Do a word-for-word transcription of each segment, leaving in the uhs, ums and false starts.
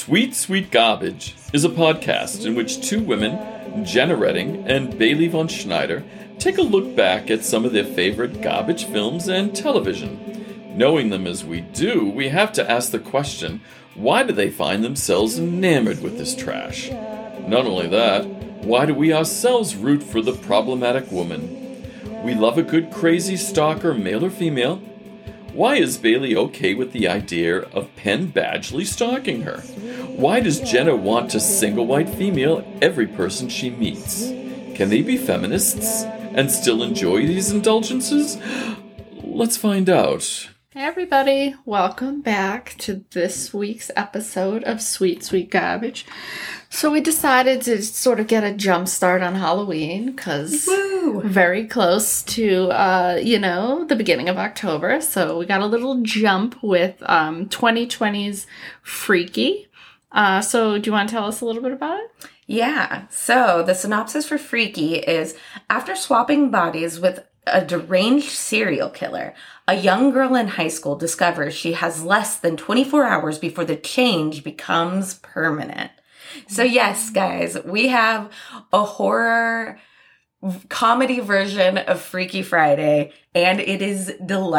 Sweet Sweet Garbage is a podcast in which two women, Jenna Redding and Bailey von Schneider, take a look back at some of their favorite garbage films and television. Knowing them as we do, we have to ask the question, why do they find themselves enamored with this trash? Not only that, why do we ourselves root for the problematic woman? We love a good crazy stalker, male or female. Why is Bailey okay with the idea of Penn Badgley stalking her? Why does Jenna want to single white female every person she meets? Can they be feminists and still enjoy these indulgences? Let's find out. Hey everybody, welcome back to this week's episode of Sweet Sweet Garbage. So we decided to sort of get a jump start on Halloween because we're very close to, uh, you know, the beginning of October. So we got a little jump with um, twenty twenty's Freaky. Uh, so do you want to tell us a little bit about it? Yeah. So the synopsis for Freaky is, after swapping bodies with a deranged serial killer, a young girl in high school discovers she has less than twenty-four hours before the change becomes permanent. So yes, guys, we have a horror comedy version of Freaky Friday, and it is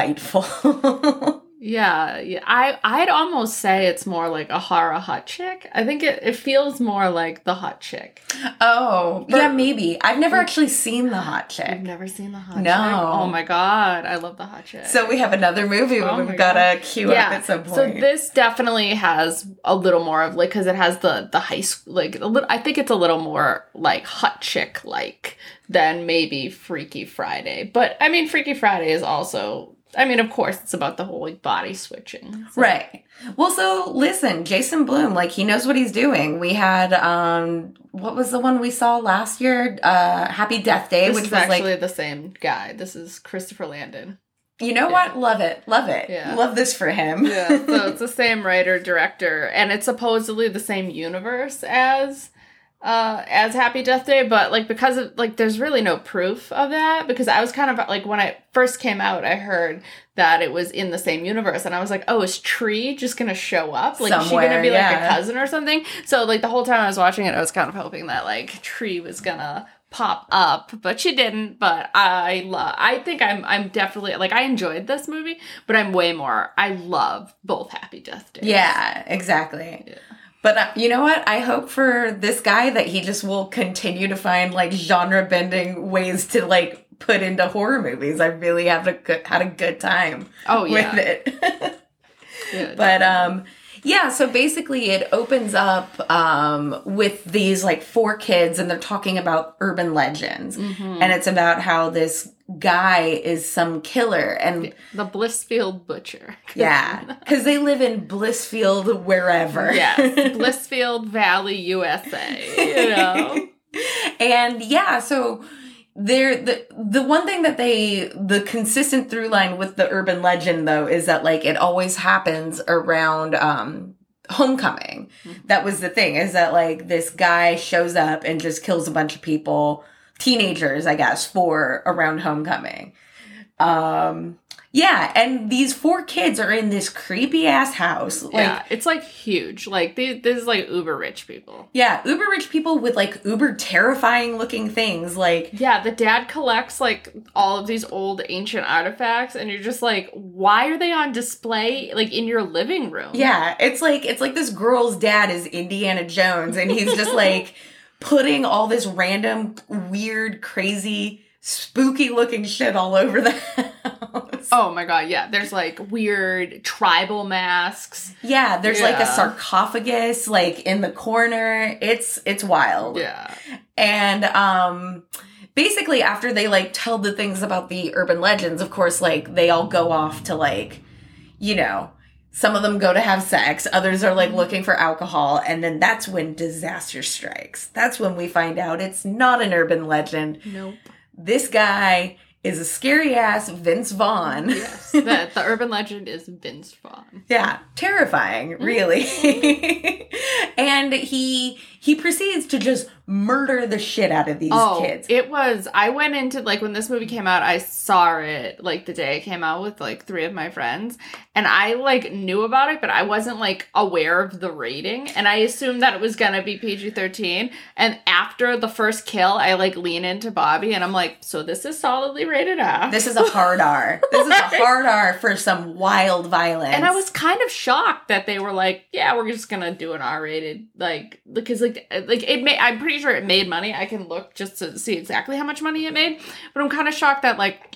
delightful. Yeah, yeah. I, I'd almost say it's more like a horror hot chick. I think it, it feels more like the hot chick. Oh, For, yeah, maybe. I've never actually seen the hot chick. You've never seen the hot no. chick? Oh my god, I love the hot chick. So we have another movie oh we've got to queue yeah. up at some point. So this definitely has a little more of, like, because it has the, the high school, like, a little, I think it's a little more, like, hot chick-like than maybe Freaky Friday. But, I mean, Freaky Friday is also... I mean, of course, it's about the whole, like, body switching. So. Right. Well, so, listen, Jason Blum, like, he knows what he's doing. We had, um, what was the one we saw last year? Uh, Happy Death Day, this which is was, actually like... the same guy. This is Christopher Landon. You know yeah. what? Love it. Love it. Yeah. Love this for him. Yeah, so it's the same writer, director, and it's supposedly the same universe as... Uh, as Happy Death Day, but, like, because of, like, there's really no proof of that, because I was kind of, like, when I first came out, I heard that it was in the same universe, and I was like, oh, is Tree just gonna show up? Like, Somewhere, is she gonna be, like, yeah. a cousin or something? So, like, the whole time I was watching it, I was kind of hoping that, like, Tree was gonna pop up, but she didn't. But I love, I think I'm, I'm definitely, like, I enjoyed this movie, but I'm way more, I love both Happy Death Days. Yeah, exactly. Yeah. But uh, you know what? I hope for this guy that he just will continue to find, like, genre-bending ways to, like, put into horror movies. I really have a good, had a good time oh, yeah. with it. yeah, but, um... yeah, so basically it opens up um, with these, like, four kids, and they're talking about urban legends. Mm-hmm. And it's about how this guy is some killer. And the Blissfield Butcher. Yeah, because they live in Blissfield wherever. Yes, Blissfield Valley, U S A, you know? And, yeah, so... There, the the one thing that they, the consistent through line with the urban legend, though, is that, like, it always happens around um, homecoming. Mm-hmm. That was the thing, is that, like, this guy shows up and just kills a bunch of people, teenagers, I guess, for around homecoming. Um, yeah, and these four kids are in this creepy-ass house. Like, yeah, it's, like, huge. Like, they, this is, like, uber-rich people. Yeah, uber-rich people with, like, uber-terrifying-looking things, like... Yeah, the dad collects, like, all of these old ancient artifacts, and you're just like, why are they on display, like, in your living room? Yeah, it's like, it's like this girl's dad is Indiana Jones, and he's just, like, putting all this random, weird, crazy... spooky looking shit all over the house. Oh my god, yeah. There's, like, weird tribal masks. Yeah, there's, yeah. like, a sarcophagus, like, in the corner. It's, it's wild. Yeah. And, um, basically after they, like, tell the things about the urban legends, of course, like, they all go off to, like, you know, some of them go to have sex, others are, like, looking for alcohol, and then that's when disaster strikes. That's when we find out it's not an urban legend. Nope. This guy is a scary-ass Vince Vaughn. Yes, the, the urban legend is Vince Vaughn. Yeah, terrifying, really. And he he proceeds to just murder the shit out of these oh, kids. It was, I went into, like, when this movie came out, I saw it, like, the day it came out with, like, three of my friends. And I, like, knew about it, but I wasn't, like, aware of the rating. And I assumed that it was gonna be P G thirteen. And after the first kill, I, like, lean into Bobby, and I'm like, so this is solidly rated R. This is a hard R. This is a hard R for some wild violence. And I was kind of shocked that they were like, yeah, we're just gonna do an R-rated, like, because, like, like it made, I'm pretty sure it made money. I can look just to see exactly how much money it made. But I'm kind of shocked that, like,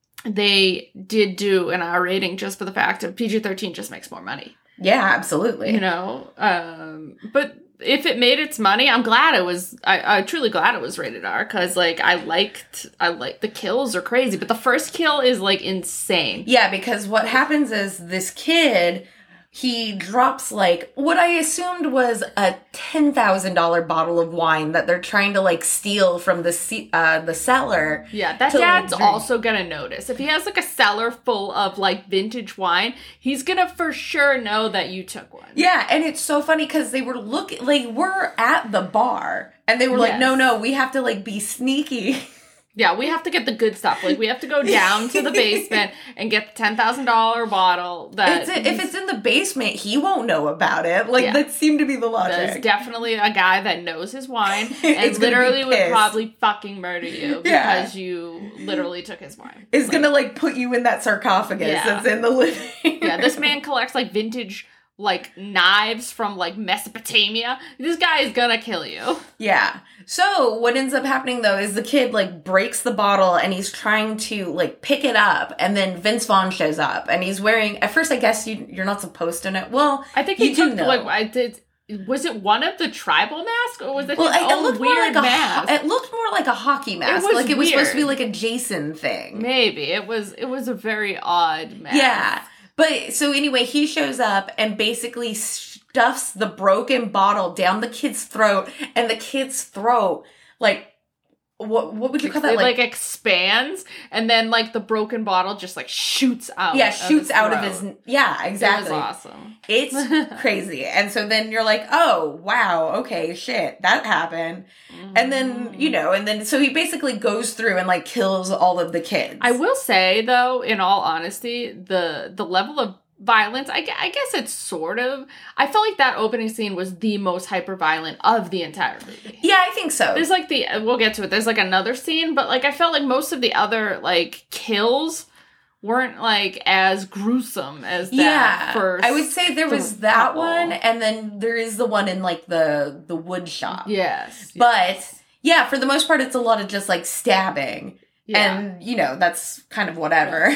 they did do an R rating just for the fact of P G thirteen just makes more money. Yeah, absolutely. You know? Um, but if it made its money, I'm glad it was, I, I'm truly glad it was rated R, because, like, I liked, I like, the kills are crazy, but the first kill is, like, insane. Yeah, because what happens is this kid, he drops, like, what I assumed was a ten thousand dollars bottle of wine that they're trying to, like, steal from the uh, the cellar. Yeah, that to, dad's like, drink. also gonna notice. If he has, like, a cellar full of, like, vintage wine, he's gonna for sure know that you took one. Yeah, and it's so funny because they were looking, like, we're at the bar, and they were like, Yes. no, no, we have to, like, be sneaky. Yeah, we have to get the good stuff. Like, we have to go down to the basement and get the ten thousand dollars bottle that... It's a, if it's in the basement, he won't know about it. Like, Yeah. that seemed to be the logic. There's definitely a guy that knows his wine and It's gonna literally be would pissed. probably fucking murder you Yeah. because you literally took his wine. It's Like, gonna, like, put you in that sarcophagus Yeah. that's in the living room. Yeah, this man collects, like, vintage, like, knives from, like, Mesopotamia. This guy is gonna kill you. Yeah. So what ends up happening, though, is the kid, like, breaks the bottle and he's trying to, like, pick it up. And then Vince Vaughn shows up and he's wearing, at first, I guess you, you're not supposed to know. Well, I think you he do took, know. like, I did... Was it one of the tribal masks, or was it Well, his it, it own looked more weird like a, mask? ho- it looked more like a hockey mask. was like it was supposed to be weird. like a Jason thing. Maybe. It was It was a very odd mask. Yeah. But, so anyway, he shows up and basically stuffs the broken bottle down the kid's throat, and the kid's throat, like, what what would you call that? It, like, expands, and then, like, the broken bottle just, like, shoots out. Yeah, of shoots his out of throat. his... Yeah, exactly. It was awesome. It's crazy. And so then you're like, oh, wow, okay, shit, that happened. Mm-hmm. And then, you know, and then, so he basically goes through and, like, kills all of the kids. I will say, though, in all honesty, the the level of violence, I, gu- I guess it's sort of... I felt like that opening scene was the most hyper-violent of the entire movie. Yeah, I think so. There's, like, the... We'll get to it. There's, like, another scene, but, like, I felt like most of the other, like, kills weren't, like, as gruesome as that yeah, first... I would say there was th- that couple. one, and then there is the one in, like, the, the wood shop. Yes. But, yes. yeah, for the most part, it's a lot of just, like, stabbing. Yeah. And, you know, that's kind of whatever.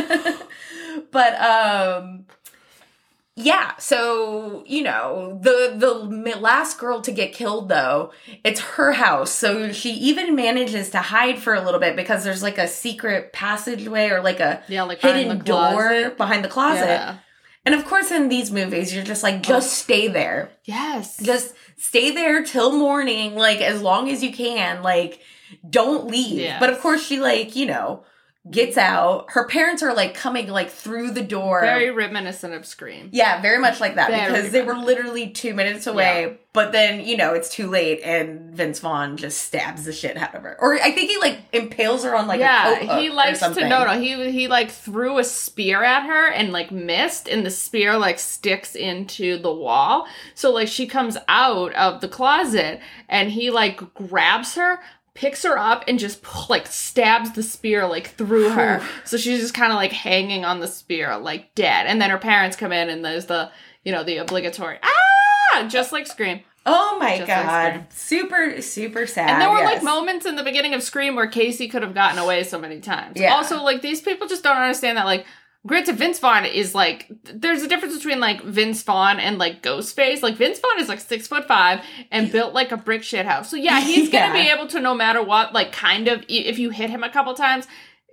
But, um, yeah, so, you know, the, the last girl to get killed, though, it's her house. So she even manages to hide for a little bit because there's, like, a secret passageway or, like, a Yeah, like behind hidden the door closet. behind the closet. Yeah. And, of course, in these movies, you're just like, just stay there. Yes. Just stay there till morning, like, as long as you can. Like, don't leave. Yes. But, of course, she, like, you know... gets out. Her parents are, like, coming, like, through the door. Very reminiscent of Scream. Yeah, very much like that. Very because they were reminiscent. literally two minutes away. Yeah. But then, you know, it's too late. And Vince Vaughn just stabs the shit out of her. Or I think he, like, impales her on, like, a coat Yeah, hook he or likes to, something. no, no, he, he, like, threw a spear at her and, like, missed, and the spear, like, sticks into the wall. So, like, she comes out of the closet, and he, like, grabs her, picks her up, and just, like, stabs the spear, like, through her. So she's just kind of, like, hanging on the spear, like, dead. And then her parents come in, and there's the, you know, the obligatory, ah! Just like Scream. Oh my Just like god. Scream. Super, super sad. And there were, yes. like, moments in the beginning of Scream where Casey could have gotten away so many times. Yeah. Also, like, these people just don't understand that, like, granted, Vince Vaughn is, like, there's a difference between, like, Vince Vaughn and, like, Ghostface. Like, Vince Vaughn is, like, six foot five and built, like, a brick shit house. So, yeah, he's Yeah. gonna be able to, no matter what, like, kind of, if you hit him a couple times,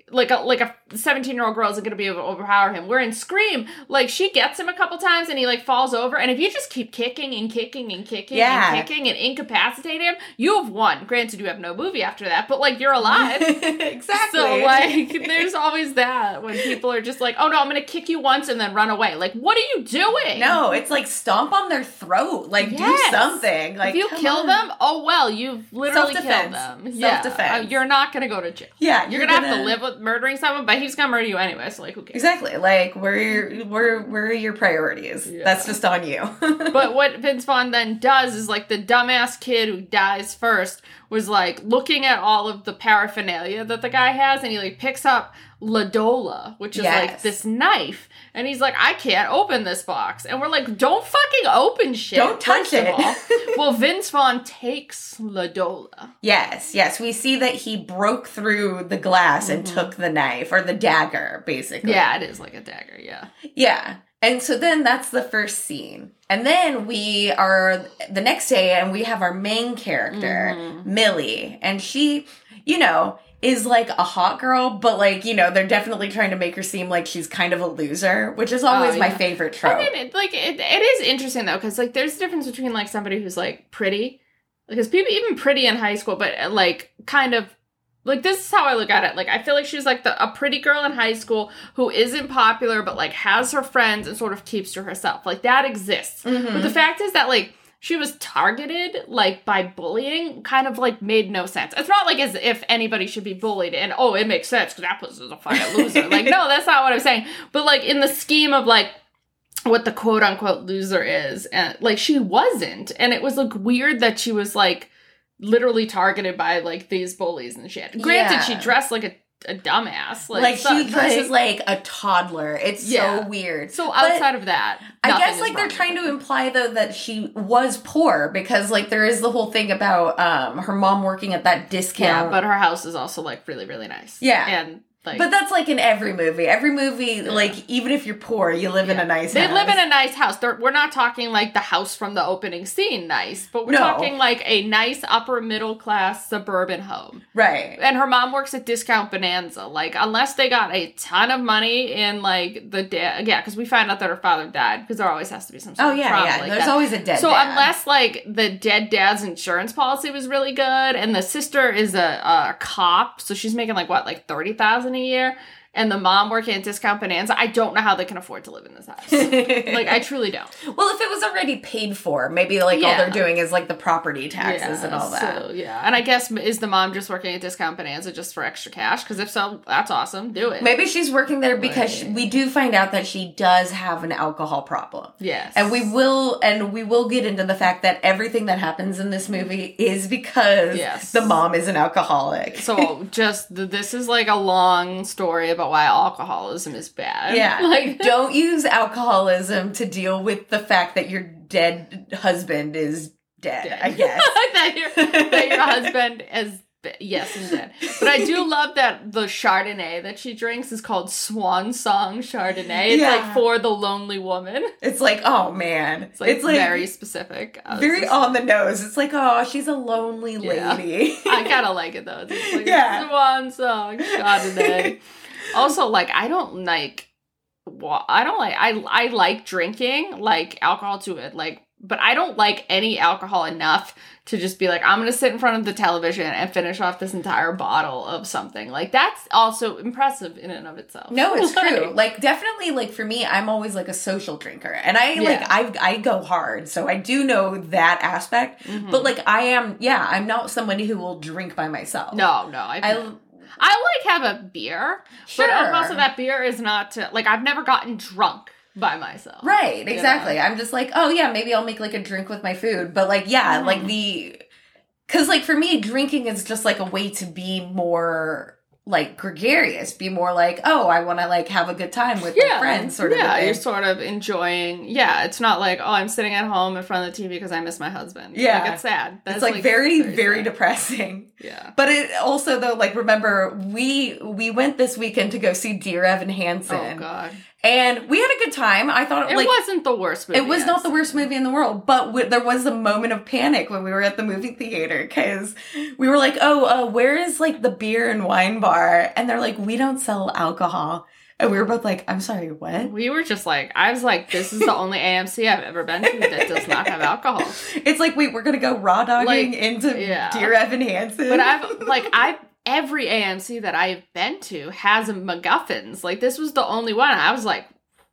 like a like a seventeen year old girl isn't going to be able to overpower him. Where in Scream, like she gets him a couple times and he like falls over, and if you just keep kicking and kicking and kicking yeah. and kicking and incapacitate him, you have won. Granted, you have no movie after that, but like you're alive. Exactly. So like there's always that when people are just like, oh no, I'm going to kick you once and then run away. Like, what are you doing? No, it's like stomp on their throat. Like yes. do something. Like if you kill on. them, oh well, you've literally Self-defense. killed them. Self-defense. Yeah. Uh, you're not going to go to jail. Yeah, you're, you're gonna, gonna have to live with murdering someone, but he's gonna murder you anyway. So like, who cares? Exactly. Like, where are your, where where are your priorities? Yeah. That's just on you. But what Vince Vaughn then does is like the dumbass kid who dies first was like looking at all of the paraphernalia that the guy has, and he like picks up Ladola, which is yes. like this knife, and he's like, I can't open this box, and we're like, don't fucking open shit. Don't touch it. Well, Vince Vaughn takes Ladola. Yes, yes, we see that he broke through the glass mm-hmm. and took the knife or the dagger, basically. Yeah, it is like a dagger. Yeah, yeah. And so then that's the first scene. And then we are the next day and we have our main character, mm-hmm. Millie. And she, you know, is like a hot girl, but like, you know, they're definitely trying to make her seem like she's kind of a loser, which is always oh, yeah. my favorite trope. I mean, it, like, it, it is interesting though, because like there's a difference between like somebody who's like pretty, because people, even pretty in high school, but like kind of, like, this is how I look at it. Like, I feel like she's, like, the, a pretty girl in high school who isn't popular, but, like, has her friends and sort of keeps to herself. Like, that exists. Mm-hmm. But the fact is that, like, she was targeted, like, by bullying kind of, like, made no sense. It's not, like, as if anybody should be bullied and, oh, it makes sense because that person's a fucking loser. Like, no, that's not what I'm saying. But, like, in the scheme of, like, what the quote-unquote loser is, and, like, she wasn't. And it was, like, weird that she was, like, literally targeted by, like, these bullies and shit. Granted, yeah. she dressed like a, a dumbass. Like, like so, she dresses like, like a toddler. It's yeah. so weird. So outside but of that, I guess, like, they're trying to imply, though, that she was poor because, like, there is the whole thing about um her mom working at that discount. Yeah, but her house is also, like, really, really nice. Yeah. And... Like, but that's like in every movie. Every movie, yeah. like, even if you're poor, you live yeah. in a nice they house. They live in a nice house. They're, we're not talking like the house from the opening scene nice, but we're no. talking like a nice upper middle class suburban home. Right. And her mom works at Discount Bonanza. Like, unless they got a ton of money in like the dad. Yeah, because we find out that her father died, because there always has to be some sort oh, of yeah, trauma yeah. like There's that. always a dead so dad. So unless like the dead dad's insurance policy was really good, and the sister is a, a cop, so she's making like what, like thirty thousand dollars a year? And the mom working at Discount Bonanza, I don't know how they can afford to live in this house. Like, I truly don't. Well, if it was already paid for, maybe, like, yeah. all they're doing is, like, the property taxes yeah, and all that. So, yeah. And I guess, is the mom just working at Discount Bonanza just for extra cash? Because if so, that's awesome. Do it. Maybe she's working there because right. we do find out that she does have an alcohol problem. Yes. And we will, and we will get into the fact that everything that happens in this movie is because yes. the mom is an alcoholic. So, just, this is, like, a long story about why alcoholism is bad. Yeah. Like, don't use alcoholism to deal with the fact that your dead husband is dead, dead. I guess. that, your, that your husband is, yes, is dead. But I do love that the Chardonnay that she drinks is called Swan Song Chardonnay. It's yeah. like for the lonely woman. It's like, oh man. It's like, it's like very specific. Very just, on the nose. It's like, oh, she's a lonely yeah. lady. I kind of like it though. It's like yeah. Swan Song Chardonnay. Also, like, I don't like, well, I don't like, I, I like drinking, like, alcohol to it, like, but I don't like any alcohol enough to just be like, I'm going to sit in front of the television and finish off this entire bottle of something. Like, that's also impressive in and of itself. No, it's true. Like, definitely, like, for me, I'm always, like, a social drinker. And I, yeah. like, I I go hard. So I do know that aspect. Mm-hmm. But, like, I am, yeah, I'm not somebody who will drink by myself. No, no. I, I I like have a beer, sure. but also that beer is not to, like, I've never gotten drunk by myself. Right, exactly. You know? I'm just like, oh yeah, maybe I'll make like a drink with my food, but like, yeah, mm. like the, cause like for me, drinking is just like a way to be more like gregarious, be more like, oh, I want to like have a good time with yeah. my friends sort of. Yeah, you're sort of enjoying, yeah, it's not like, oh, I'm sitting at home in front of the T V because I miss my husband. Yeah. Like, it's sad. That's it's like, like very, very, very depressing. Yeah. But it also though, like, remember, we, we went this weekend to go see Dear Evan Hansen. Oh God. And we had a good time. I thought it like, wasn't the worst movie. It was not the worst movie in the world, but w- there was a moment of panic when we were at the movie theater because we were like, "Oh, uh, where is like the beer and wine bar?" bar, and they're like, we don't sell alcohol. And we were both like, I'm sorry, what? We were just like, I was like, this is the only A M C I've ever been to that does not have alcohol. It's like, wait, we're going to go raw dogging Like, into yeah. Dear Evan Hansen? But I've, like, I've, every A M C that I've been to has a MacGuffins. Like, this was the only one. I was like,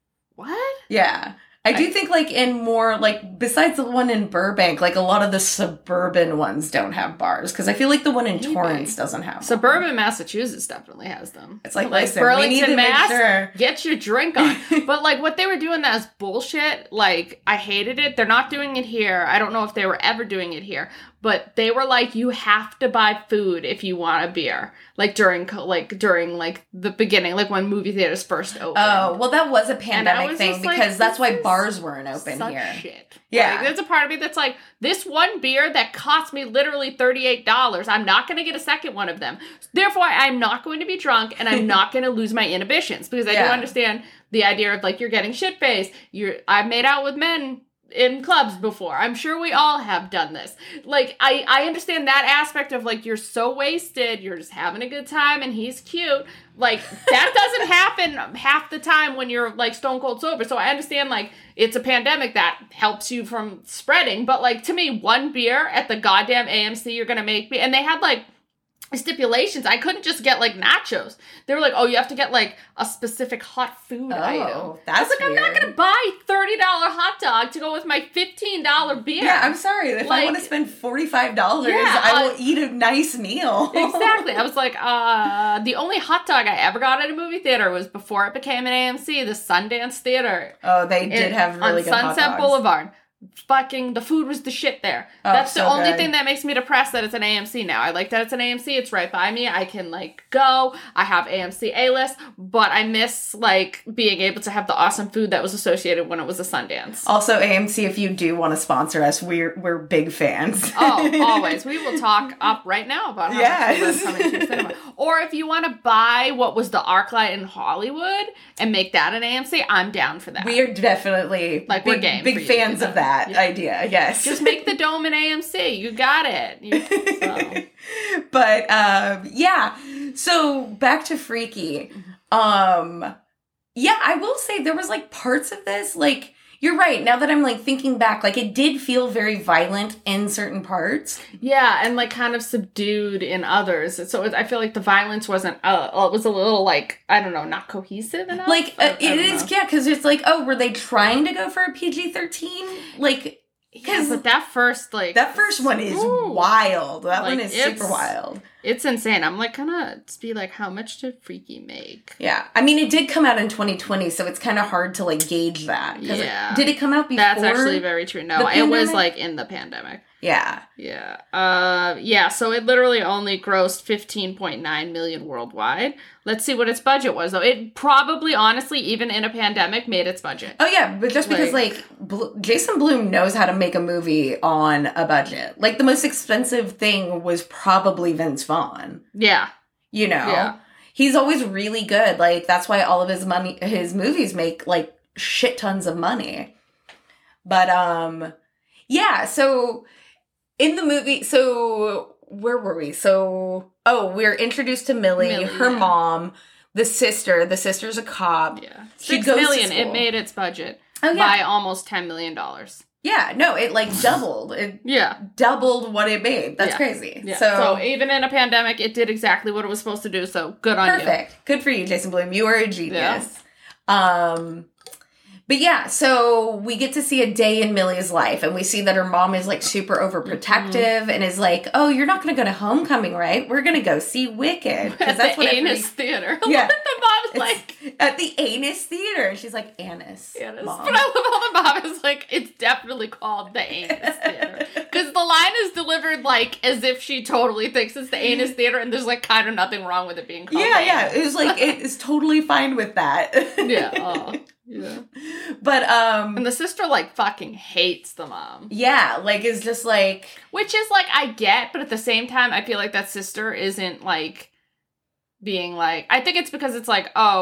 what? Yeah. I do I- think, like, in more, like, besides the one in Burbank, like, a lot of the suburban ones don't have bars. Because I feel like the one in Maybe. Torrance doesn't have one. Suburban Massachusetts definitely has them. It's like, like listen, Burlington, we need to Mass, make sure. get your drink on. But, like, what they were doing that is bullshit. Like, I hated it. They're not doing it here. I don't know if they were ever doing it here. But they were like, you have to buy food if you want a beer. Like, during, co- like, during, like, the beginning, like, when movie theaters first opened. Oh, well, that was a And I pandemic was thing just like, because that's this why is bars weren't open Such here. shit. Yeah. Like, there's a part of me that's like, this one beer that cost me literally thirty-eight dollars, I'm not going to get a second one of them. Therefore, I'm not going to be drunk and I'm not going to lose my inhibitions because I Yeah. do understand the idea of like, you're getting shit-faced. You're, I've made out with men in clubs before. I'm sure we all have done this. Like, I, I understand that aspect of like, you're so wasted, you're just having a good time and he's cute. Like, that doesn't happen half the time when you're like stone cold sober. So I understand like, it's a pandemic that helps you from spreading. But like, to me, one beer at the goddamn A M C, you're gonna make me, and they had like, stipulations. I couldn't just get like nachos. They were like, oh, you have to get like a specific hot food Oh, item. I was that's like, I'm not weird. going to buy thirty dollars hot dog to go with my fifteen dollars beer. Yeah, I'm sorry. If I Like- want to spend forty-five dollars, Yeah, I will uh, eat a nice meal. Exactly. I was like, uh, the only hot dog I ever got at a movie theater was before it became an A M C, the Sundance Theater. Oh, they did in- have really on good hot Sunset dogs. Boulevard. Fucking the food was the shit there. Oh, That's the so only good. thing that makes me depressed that it's an A M C now. I like that it's an A M C. It's right by me. I can like go. I have A M C A-list, but I miss like being able to have the awesome food that was associated when it was a Sundance. Also, A M C, if you do want to sponsor us, we're we're big fans. Oh, always. We will talk up right now about how Yes. much we love coming to cinema. Or if you want to buy what was the ArcLight in Hollywood and make that an A M C, I'm down for that. We are definitely Like, big, we're game big for you to fans do of that. that Yeah. idea. Yes, Just make the dome an A M C. You got it. You, so. But um, yeah. So back to Freaky. Um, yeah, I will say there was like parts of this like. You're right. Now that I'm like thinking back, like it did feel very violent in certain parts. Yeah, and like kind of subdued in others. So it was, I feel like the violence wasn't, uh, it was a little like, I don't know, not cohesive enough. Like I- uh, I it don't is, know. yeah, because it's like, oh, were they trying to go for a P G thirteen? Like, Yeah, but that first, like. that first one is Ooh. wild. That Like, one is it's- super wild. It's insane. I'm like, gonna be like, how much did Freaky make? Yeah, I mean, it did come out in twenty twenty, so it's kind of hard to like gauge that. 'Cause it- Yeah. did it come out before? That's actually very true. No, the it was pandemic? like in the pandemic. Yeah. Yeah. Uh yeah, so it literally only grossed fifteen point nine million worldwide. Let's see what its budget was though. It probably honestly even in a pandemic made its budget. Oh yeah, but just because Like- like Bl- Jason Blum knows how to make a movie on a budget. Like the most expensive thing was probably Vince Vaughn. Yeah. You know, Yeah. he's always really good. Like that's why all of his money, his movies make like shit tons of money. But um, yeah. So in the movie, so where were we? So oh, we're introduced to Millie, Millie, her yeah. mom, the sister. The sister's a cop. Yeah. She Six goes to million. It school. made its budget Oh yeah, by almost ten million dollars. yeah. No, it like doubled. It Yeah. doubled what it made. That's Yeah. crazy. Yeah. So, So, even in a pandemic, it did exactly what it was supposed to do. So good on you. perfect. Good for you, Jason Blum. You are a genius. Um, but yeah, so we get to see a day in Millie's life, and we see that her mom is like super overprotective Mm-hmm. and is like, "Oh, you're not going to go to homecoming, right? We're going to go see Wicked At because that's the what Anus everybody- Theater. Yeah. the mom's It's like, at the Anus Theater." And she's like, "Anus, Anus. Mom." But I love how the mom is like, it's definitely called the Anus Theater. Because the line is delivered like as if she totally thinks it's the Anus Theater, and there's like kind of nothing wrong with it being called Yeah, the yeah. Anus. It was like it is totally fine with that. Yeah. Oh, yeah. But um, And the sister like fucking hates the mom. yeah, like it's just like. Which is like, I get, but at the same time, I feel like that sister isn't like being like, I think it's because it's like, oh,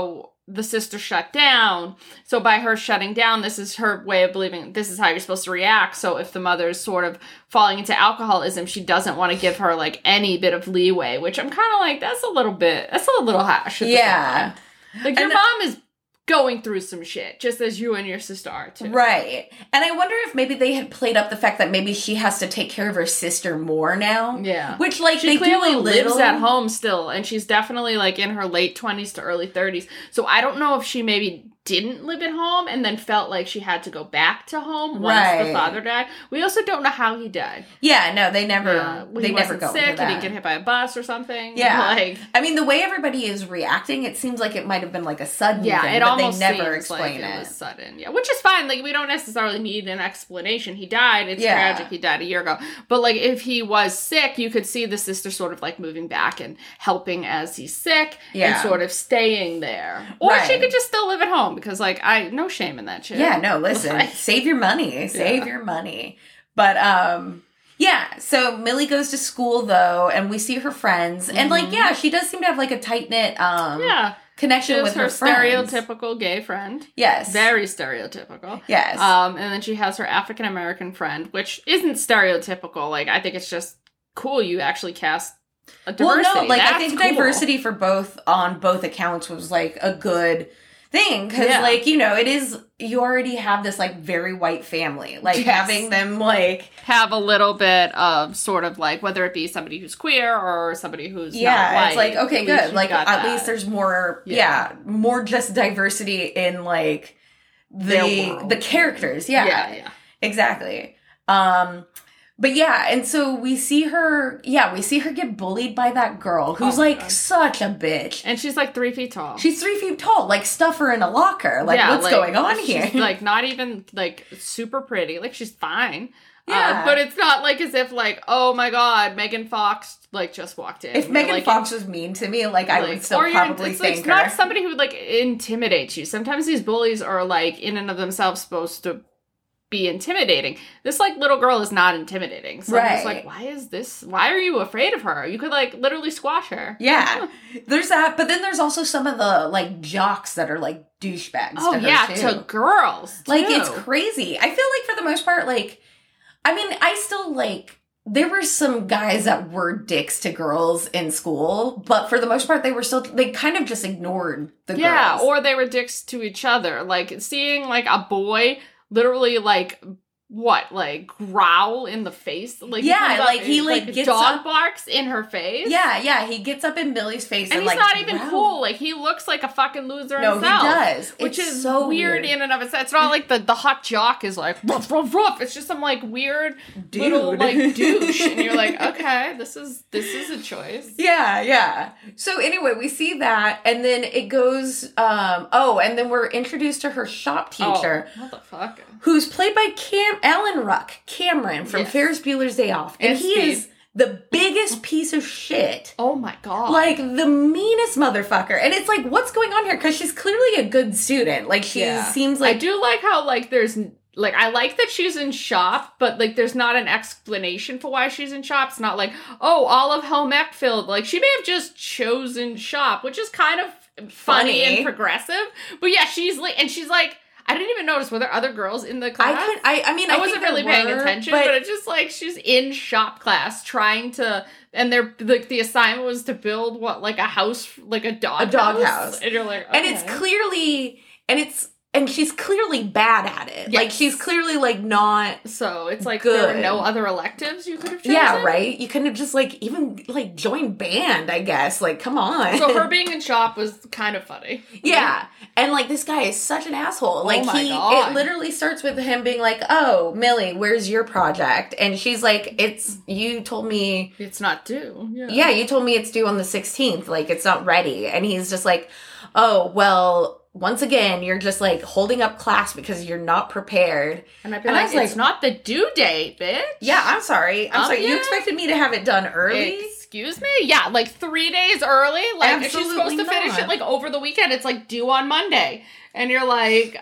the sister shut down. So by her shutting down, this is her way of believing this is how you're supposed to react. So if the mother's sort of falling into alcoholism, she doesn't want to give her like any bit of leeway, which I'm kind of like, that's a little bit, that's a little harsh. Yeah. Like your and mom is going through some shit, just as you and your sister are too. Right. And I wonder if maybe they had played up the fact that maybe she has to take care of her sister more now. Yeah. Which, like, she they clearly do a lives little... at home still, and she's definitely, like, in her late twenties to early thirties. So I don't know if she maybe didn't live at home and then felt like she had to go back to home once right. the father died. We also don't know how he died. Yeah, no, they never, yeah. well, they he never wasn't go sick, into that. He didn't get hit by a bus or something. Yeah. Like, I mean, the way everybody is reacting, it seems like it might have been like a sudden yeah, thing, it but almost they never seems explain like it. it was sudden. Yeah, which is fine. Like, we don't necessarily need an explanation. He died. It's Yeah. tragic. He died a year ago. But, like, if he was sick, you could see the sister sort of, like, moving back and helping as he's sick Yeah. and sort of staying there. Or Right. she could just still live at home because, like, I no shame in that shit. Yeah, no, listen, Like, save your money, save Yeah. your money. But, um... yeah, so Millie goes to school, though, and we see her friends. And, like, yeah, she does seem to have, like, a tight-knit um, yeah. connection She with has her, her friends. stereotypical gay friend. Yes. Very stereotypical. Yes. Um, and then she has her African American friend, which isn't stereotypical. Like, I think it's just cool you actually cast a diversity. Well, no, like, That's I think cool. diversity for both, on both accounts, was, like, a good thing. Because, Yeah. like, you know, it is, you already have this, like, very white family. Like, Yes. having them, like... have a little bit of sort of like, whether it be somebody who's queer or somebody who's Yeah, not white. it's like, okay, at least good. you've Like, got at that. least there's more, yeah. Yeah. more just diversity in, like, Their the world. the characters. Yeah, Yeah, yeah. exactly. Um, but yeah, and so we see her, yeah, we see her get bullied by that girl who's, Oh my like, God. such a bitch. And she's like three feet tall. She's three feet tall, like, stuff her in a locker. Like, Yeah, what's like, going on here? She's like not even like super pretty. Like she's fine. Yeah. Uh, but it's not like as if like, oh my God, Megan Fox like just walked in. If You're, Megan like, Fox was mean to me, like, I like, would still or you're- probably it's, like, thank not her. somebody who like intimidates you. Sometimes these bullies are like in and of themselves supposed to be intimidating. This like little girl is not intimidating. So I'm just Right. like, why is this? Why are you afraid of her? You could like literally squash her. Yeah, there's that, but then there's also some of the, like, jocks that are, like, douchebags Oh to her, yeah, too. to girls. Like, too. it's crazy. I feel like, for the most part, like, I mean, I still, like, there were some guys that were dicks to girls in school, but for the most part, they were still, they kind of just ignored the Yeah, girls. or they were dicks to each other. Like seeing like a boy literally like what, like growl in the face. Like Yeah, comes up like, he, and, like, gets dog up- barks in her face. Yeah, yeah, he gets up in Millie's face and, And he's like, not even growls. cool. Like he looks like a fucking loser No, himself. he does. Which It's is so weird, weird. in and of itself. It's not like the, the hot jock is like ruff ruff ruff. It's just some like weird Dude. little like douche, and you're like, okay, this is this is a choice. Yeah, yeah. So anyway, we see that, and then it goes, um, oh, and then we're introduced to her shop teacher, Oh, what the fuck? who's played by Cam Alan Ruck, Cameron from Yes. Ferris Bueller's Day Off. And And he Speed. is the biggest piece of shit. Oh my God. Like, the meanest motherfucker. And it's like, what's going on here? Because she's clearly a good student. Like, she Yeah. seems I like... do like how like there's like I like that she's in shop, but like there's not an explanation for why she's in shop. It's not like, oh, all of home ec filled. Like she may have just chosen shop, which is kind of funny, Funny. and progressive. But yeah, she's like, and she's like, I didn't even notice were there other girls in the class. I could, I, I mean, I, I wasn't think there really paying were, attention, but, but, it's just like she's in shop class trying to, and they're like the assignment was to build what like a house, like a dog, A dog house. and you're like, and it's okay. clearly, and it's, and she's clearly bad at it. Like, Yes. she's clearly, like, not... So it's like there were Good. no other electives you could have chosen. Yeah, right? You couldn't have just, like, even, like, joined band, I guess. Like, come on. So her being in shop was kind of funny. Yeah. And, like, this guy is such an asshole. Like, my he, God. it literally starts with him being like, oh, Millie, where's your project? And she's like, it's, you told me, It's not due. Yeah. yeah, you told me it's due on the sixteenth. Like, it's not ready. And he's just like, oh, well, once again, you're just, like, holding up class because you're not prepared. And I'd be And I like, was like- it's not the due date, bitch. Yeah, I'm sorry. I'm Oh, sorry. You yeah? expected me to have it done early? Excuse me? Yeah, like three days early. Like if she's supposed Absolutely to finish not. it like over the weekend, it's like due on Monday. And you're like,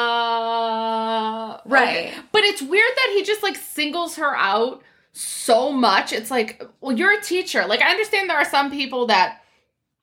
uh Right. okay. But it's weird that he just like singles her out so much. It's like, well, you're a teacher. Like I understand there are some people that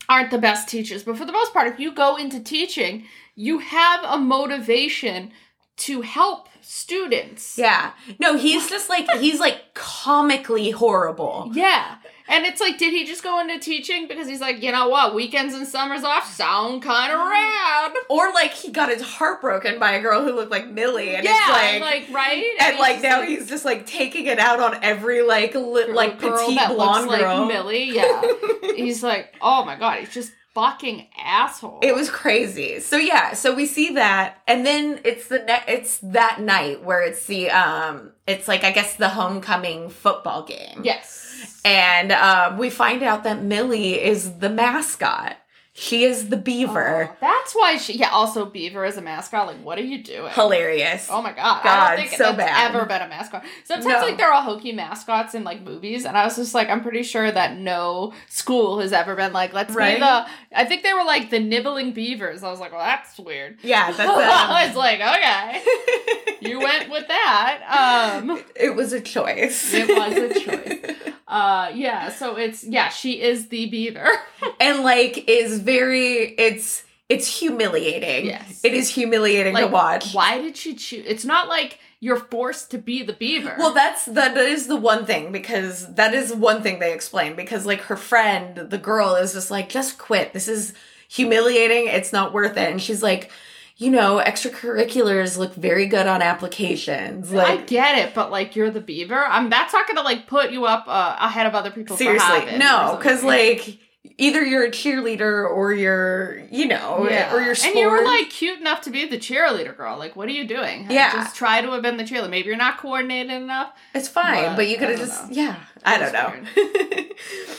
aren't the best teachers. But for the most part, if you go into teaching, you have a motivation to help students. Yeah. No, he's just like, he's like comically horrible. Yeah. And it's like, did he just go into teaching because he's like, you know what, weekends and summers off sound kind of rad? Or like he got his heart broken by a girl who looked like Millie, and yeah, it's like, like right, and, and like now like, he's just like taking it out on every like li- like girl petite that blonde looks girl. like Millie. Yeah, he's like, oh my god, he's just fucking asshole. It was crazy. So yeah, so we see that, and then it's the ne- it's that night where it's the um, it's like I guess the homecoming football game. Yes. And um, we find out that Millie is the mascot. She is the beaver. Oh, that's why she... Yeah, also Beaver is a mascot. Like, what are you doing? Hilarious. Oh my god. God, I don't think so that's bad. ever been a mascot. Sometimes, No. like, there are hokey mascots in, like, movies, and I was just like, I'm pretty sure that no school has ever been like, let's Right? be the... I think they were, like, the nibbling beavers. I was like, well, that's weird. Yeah, that's... Um, I was like, okay. You went with that. Um, it was a choice. it was a choice. Uh, yeah, so it's... Yeah, she is the beaver. And, like, is very... It's... It's humiliating. Yes. It is humiliating Like, to watch. why did she choose? It's not like you're forced to be the beaver. Well, that's that is the one thing, because that is one thing they explain, because like her friend, the girl, is just like, just quit. This is humiliating. It's not worth it. And she's like, you know, extracurriculars look very good on applications. Like, I get it, but like you're the beaver. I'm that's not gonna like put you up uh, ahead of other people. seriously, for having no, or because something. like either you're a cheerleader or you're, you know, Yeah. or you're sports. And you were like cute enough to be the cheerleader girl. Like, what are you doing? Yeah. Just try to have been the cheerleader. Maybe you're not coordinated enough. It's fine, But, but you could I have don't just, know. yeah, I It don't know.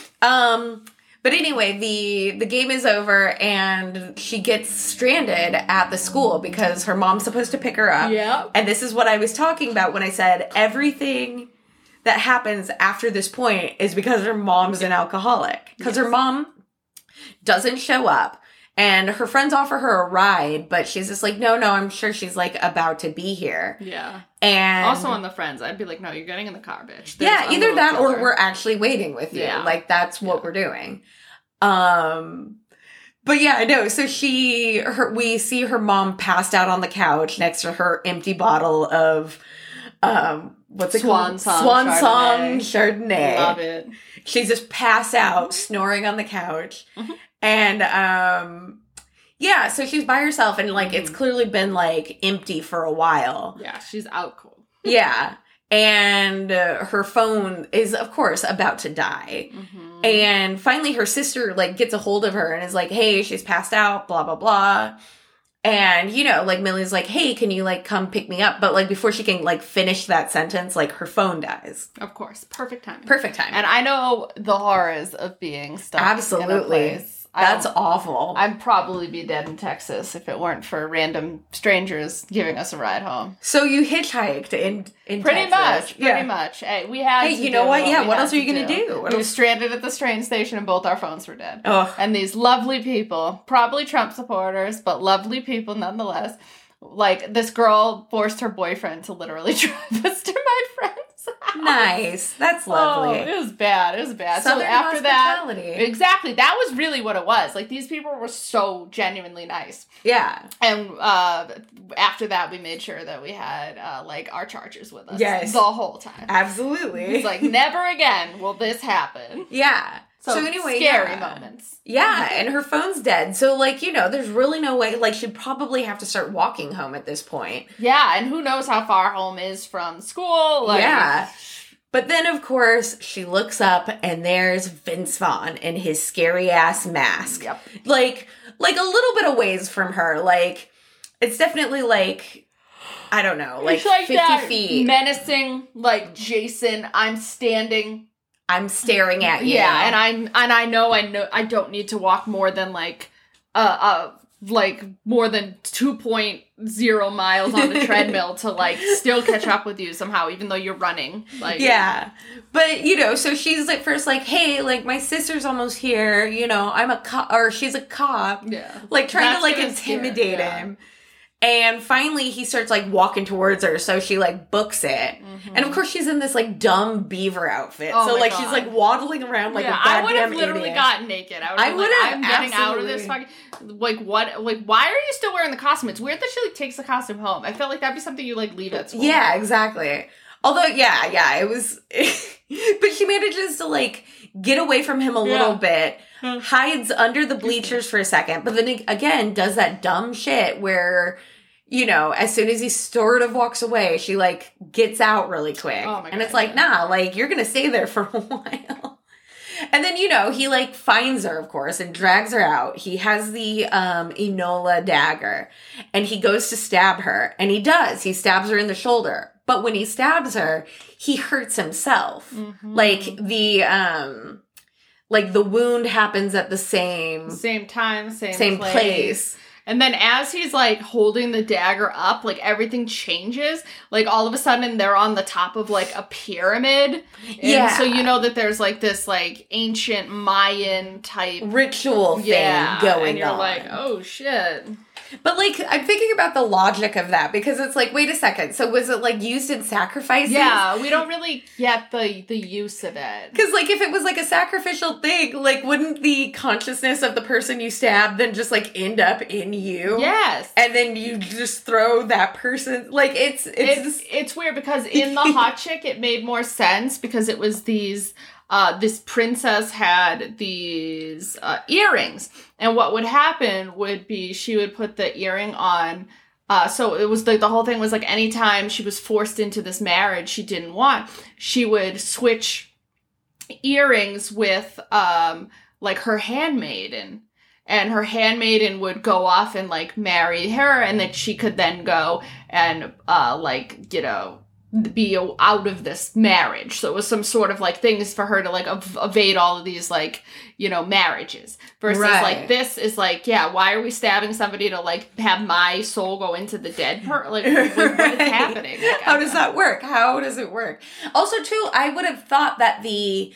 um, but anyway, the the game is over, and she gets stranded at the school because her mom's supposed to pick her up. Yeah. And this is what I was talking about when I said everything that happens after this point is because her mom's an alcoholic. Because her mom doesn't show up. And her friends offer her a ride, but she's just like, no, no, I'm sure she's like about to be here. Yeah. And Also on the friends, I'd be like, no, you're getting in the car, bitch. There's yeah, a either little that or killer. we're actually waiting with you. Yeah. Like that's what we're doing. Um but yeah, no, so she her we see her mom passed out on the couch next to her empty bottle of um what's it Swan called? Song Swan Chardonnay. Song Chardonnay. Love it. She's just passed out, snoring on the couch. Mhm. And um yeah, so she's by herself, and like it's Mhm. clearly been like empty for a while. Yeah, she's out cold. Yeah. And uh, her phone is, of course, about to die. Mm-hmm. And finally, her sister, like, gets a hold of her and is like, hey, she's passed out, blah, blah, blah. And, you know, like, Millie's like, hey, can you, like, come pick me up? But, like, before she can, like, finish that sentence, like, her phone dies. Of course. Perfect timing. Perfect time. And I know the horrors of being stuck Absolutely. in a place. I That's don't- awful. I'd probably be dead in Texas if it weren't for random strangers giving us a ride home. So you hitchhiked in, in Pretty Texas. much, pretty Yeah. much. Hey, we had Hey, to you know do what? Yeah, we what had else are you to gonna do? What We were else- stranded at the train station and both our phones were dead. Ugh. And these lovely people, probably Trump supporters, but lovely people nonetheless, like this girl forced her boyfriend to literally drive us to my friend's house. Nice. That's lovely. Oh, it was bad. It was bad. Southern so after that, hospitality. exactly, that was really what it was. Like these people were so genuinely nice. Yeah. And uh, after that, we made sure that we had uh, like our chargers with us. Yes. The whole time. Absolutely. It's like never again will this happen. Yeah. So, So, anyway, scary yeah. moments. Yeah, and her phone's dead. So, like, you know, there's really no way. Like, she'd probably have to start walking home at this point. Yeah, and who knows how far home is from school? Like, Yeah. But then, of course, she looks up, and there's Vince Vaughn in his scary-ass mask. Yep. Like, like a little bit of ways from her. Like, it's definitely, like, I don't know, like, it's like fifty that feet. menacing, like Jason. I'm standing. I'm staring at you. Yeah, and I'm and I know I know I don't need to walk more than like uh uh like more than two point zero miles on the treadmill to like still catch up with you somehow, even though you're running. Like Yeah. But, you know, so she's like first like, hey, like my sister's almost here, you know, I'm a cop, or she's a cop. Yeah. Like trying That's to like gonna scare- intimidate yeah. him. And finally, he starts, like, walking towards her, so she, like, books it. Mm-hmm. And, of course, she's in this, like, dumb beaver outfit. Oh so, like, God. she's, like, waddling around like yeah, a goddamn I would have literally idiot. gotten naked. I would I have like, would've, I'm getting absolutely. out of this fucking... Like, what? Like, why are you still wearing the costume? It's weird that she, like, takes the costume home. I felt like that'd be something you, like, leave at school. Yeah, exactly. Although, yeah, yeah, it was... but she manages to, like, get away from him a Yeah. little bit, hides under the bleachers for a second, but then, again, does that dumb shit where... You know, as soon as he sort of walks away, she, like, gets out really quick. Oh my and God, it's like, yeah. nah, like, you're gonna stay there for a while. And then, you know, he, like, finds her, of course, and drags her out. He has the um, Enola dagger, and he goes to stab her. And he does. He stabs her in the shoulder. But when he stabs her, he hurts himself. Mm-hmm. Like, the... um Like, the wound happens at the same... Same time, same, same place. place. And then as he's, like, holding the dagger up, like, everything changes. Like, all of a sudden, they're on the top of, like, a pyramid. And yeah. so you know that there's, like, this, like, ancient Mayan type... ritual thing yeah, going and you're on. like, oh, shit. But, like, I'm thinking about the logic of that, because it's like, wait a second, so was it, like, used in sacrifices? Yeah, we don't really get the the use of it. Because, like, if it was, like, a sacrificial thing, like, wouldn't the consciousness of the person you stabbed then just, like, end up in you? Yes. And then you just throw that person, like, it's... It's, It's, just... it's weird, because in The Hot Chick, it made more sense, because it was these... Uh, this princess had these uh, earrings, and what would happen would be she would put the earring on. Uh, so it was like the whole thing was like anytime she was forced into this marriage she didn't want, she would switch earrings with um, like her handmaiden. And her handmaiden would go off and like marry her, and that she could then go and uh, like you know. be out of this marriage. So it was some sort of like things for her to like ev- evade all of these like, you know, marriages. Versus Right. like this is like, yeah, why are we stabbing somebody to like have my soul go into the dead per Like, like what Right. is happening? Like, How does that work? How does it work? Also, too, I would have thought that the...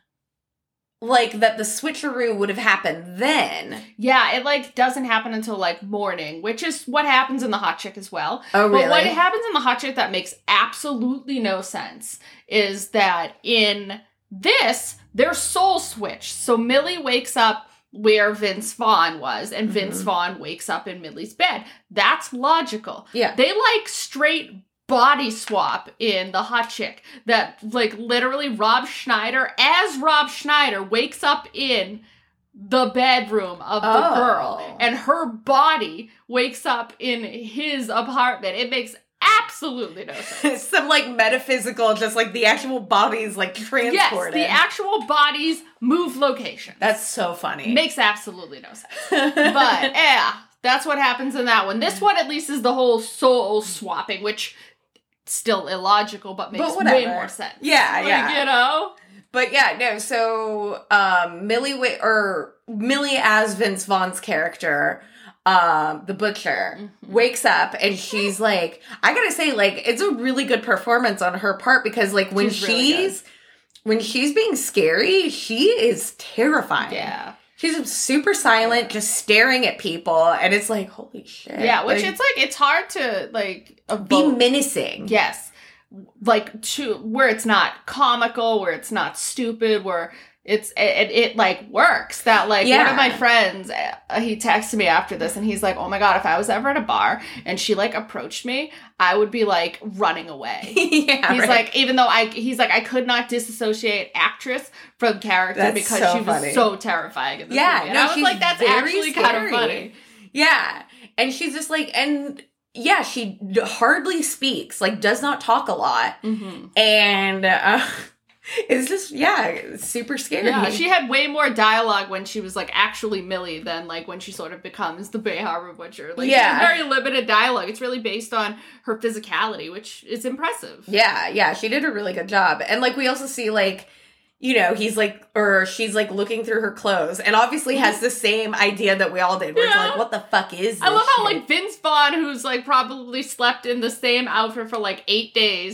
Like, that the switcheroo would have happened then. Yeah, it like doesn't happen until like morning, which is what happens in The Hot Chick as well. Oh, really? But what happens in The Hot Chick that makes absolutely no sense is that in this, they're soul switched. So Millie wakes up where Vince Vaughn was, and Vince mm-hmm. Vaughn wakes up in Millie's bed. That's logical. Yeah. They like straight body swap in The Hot Chick, that like literally Rob Schneider as Rob Schneider wakes up in the bedroom of the oh. girl, and her body wakes up in his apartment. It makes absolutely no sense. Some like metaphysical, just like the actual bodies like transported. Yes, the actual bodies move location. That's so funny. Makes absolutely no sense. But yeah, that's what happens in that one. This one at least is the whole soul swapping, which still illogical, but makes but way more sense. Yeah, like, yeah. You know? But yeah, no, so um, Millie, wa- or Millie as Vince Vaughn's character, um, the butcher, mm-hmm. wakes up and she's like, I gotta say, like, it's a really good performance on her part, because like when she's, she's really when she's being scary, she is terrifying. Yeah. She's super silent, just staring at people, and it's like, holy shit. Yeah, which like, it's like, it's hard to, like, evoke. Be menacing. Yes. Like, to, where it's not comical, where it's not stupid, where it's, it, it like, works. That, like, yeah. one of my friends, uh, he texted me after this, and he's like, oh my god, if I was ever at a bar, and she, like, approached me, I would be, like, running away. yeah, He's right. like, even though I, he's like, I could not disassociate actress from character that's because so she was funny. so terrifying in this yeah, movie. And no, I was she's like, that's actually scary. kind of funny. Yeah. And she's just like, and yeah, she hardly speaks, like, does not talk a lot. Mm-hmm. And uh, it's just, yeah, it's super scary. Yeah, she had way more dialogue when she was, like, actually Millie than, like, when she sort of becomes the Bay Harbor Butcher. Like, yeah. she has very limited dialogue. It's really based on her physicality, which is impressive. Yeah, yeah, she did a really good job. And, like, we also see, like, you know, he's like, or she's like looking through her clothes, and obviously has the same idea that we all did, where yeah. it's like, what the fuck is this I love how, shit? like, Vince Vaughn, who's, like, probably slept in the same outfit for, like, eight days,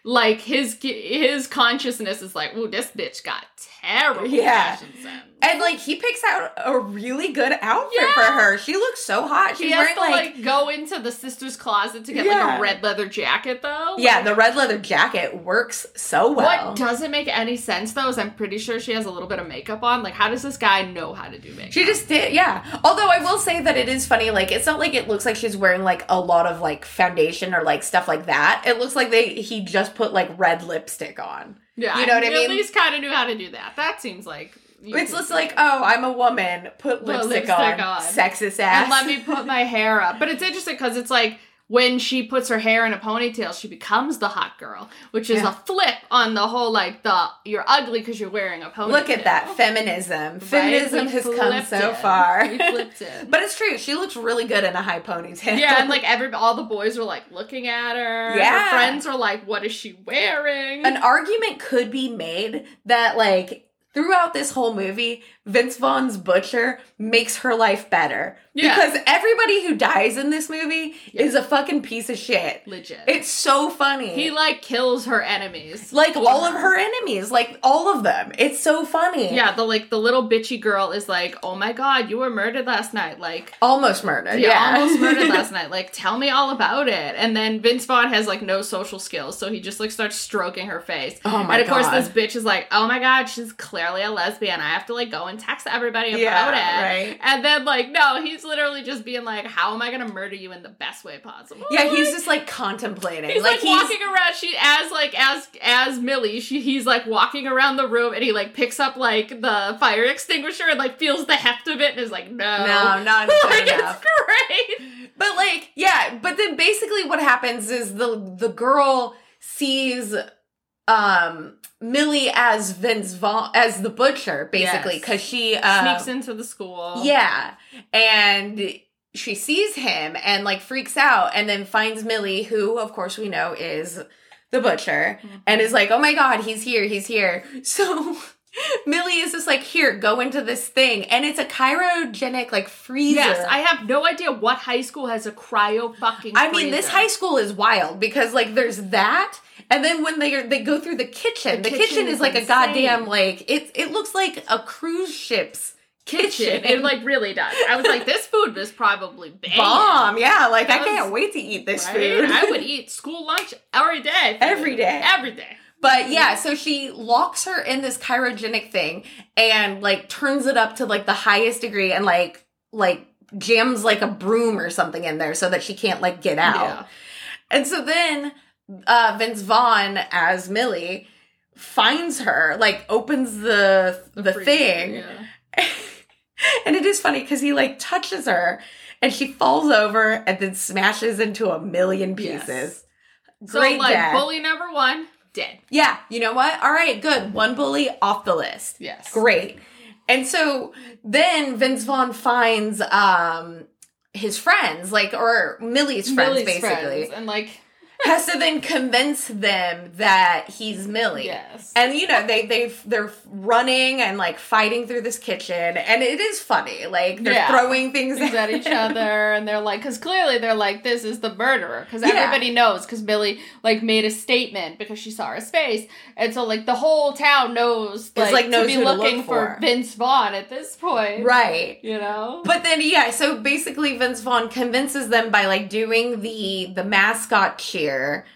like his his consciousness is like, ooh, this bitch got terrible yeah. fashion sense. And like he picks out a really good outfit yeah. for her. She looks so hot. She's he has wearing to like, like go into the sister's closet to get yeah. like a red leather jacket though. Yeah, like, the red leather jacket works so well. What doesn't make any sense though is I'm pretty sure she has a little bit of makeup on. Like, how does this guy know how to do makeup? She just did, yeah. Although I will say that it is funny, like, it's not like it looks like she's wearing, like, a lot of, like, foundation or, like, stuff like that. It looks like they he just put, like, red lipstick on. Yeah, you know what I mean? At least kind of knew how to do that. That seems like... It's just like, oh, I'm a woman, put lipstick, lipstick on, on, sexist ass. and let me put my hair up. But it's interesting because it's like, when she puts her hair in a ponytail, she becomes the hot girl, which is yeah. a flip on the whole, like, the you're ugly because you're wearing a ponytail. Look at that, feminism. Right? Feminism we has come so it. far. We flipped it. But it's true, she looks really good in a high ponytail. Yeah, and, like, every all the boys are, like, looking at her. Yeah. Her friends are like, what is she wearing? An argument could be made that, like, throughout this whole movie, Vince Vaughn's butcher makes her life better. Yeah. Because everybody who dies in this movie yeah. is a fucking piece of shit. Legit. It's so funny. He, like, kills her enemies. Like, all her. of her enemies. Like, all of them. It's so funny. Yeah, the, like, the little bitchy girl is like, oh my god, you were murdered last night. Like... Almost murdered, yeah. yeah. Almost murdered last night. Like, tell me all about it. And then Vince Vaughn has, like, no social skills, so he just, like, starts stroking her face. Oh my And, of god. course, this bitch is like, oh my god, she's clearly a lesbian. I have to, like, go and text everybody about yeah, it. Right. And then, like, no, he's literally just being like, how am I gonna murder you in the best way possible? Yeah, like, he's just, like, contemplating. He's, like, like, he's... walking around, she, as, like, as, as Millie, she, he's, like, walking around the room, and he, like, picks up, like, the fire extinguisher and, like, feels the heft of it, and is like, no. No, not like, enough. It's great. But, like, yeah, but then basically what happens is the the girl sees... um Millie as Vince Vaughn, as the butcher, basically, because yes. she uh, sneaks into the school. Yeah, and she sees him and like freaks out, and then finds Millie, who of course we know is the butcher, mm-hmm. and is like, "Oh my god, he's here, he's here!" So Millie is just like, "Here, go into this thing," and it's a cryogenic like freezer. Yes, I have no idea what high school has a cryo fucking. I freezer. mean, this high school is wild because like there's that. And then when they they go through the kitchen, the, the kitchen, kitchen is, is like insane. a goddamn, like, it it looks like a cruise ship's kitchen. kitchen. It, like, really does. I was like, this food was probably banging. Bomb, yeah. Like, that I was, can't wait to eat this right? food. I would eat school lunch every day. Every day. Every day. But, yeah, so she locks her in this cryogenic thing and, like, turns it up to, like, the highest degree and, like, like, jams, like, a broom or something in there so that she can't, like, get out. Yeah. And so then... Uh, Vince Vaughn as Millie finds her, like opens the the, the thing, yeah. And it is funny because he like touches her and she falls over and then smashes into a million pieces. Yes. Great, so like death. Bully number one dead. Yeah, you know what? All right, good. One bully off the list. Yes, great. And so then Vince Vaughn finds um his friends, like or Millie's friends, Millie's basically, friends, and like. has to then convince them that he's Millie. Yes. And, you know, they, they, they're running and, like, fighting through this kitchen. And it is funny. Like, they're yeah. throwing things, things at each other. And they're like, because clearly they're like, this is the murderer. Because yeah. everybody knows. Because Millie, like, made a statement because she saw his face. And so, like, the whole town knows, like, like knows to be looking to look for. for Vince Vaughn at this point. Right. You know? But then, yeah, so basically Vince Vaughn convinces them by, like, doing the the mascot cheer.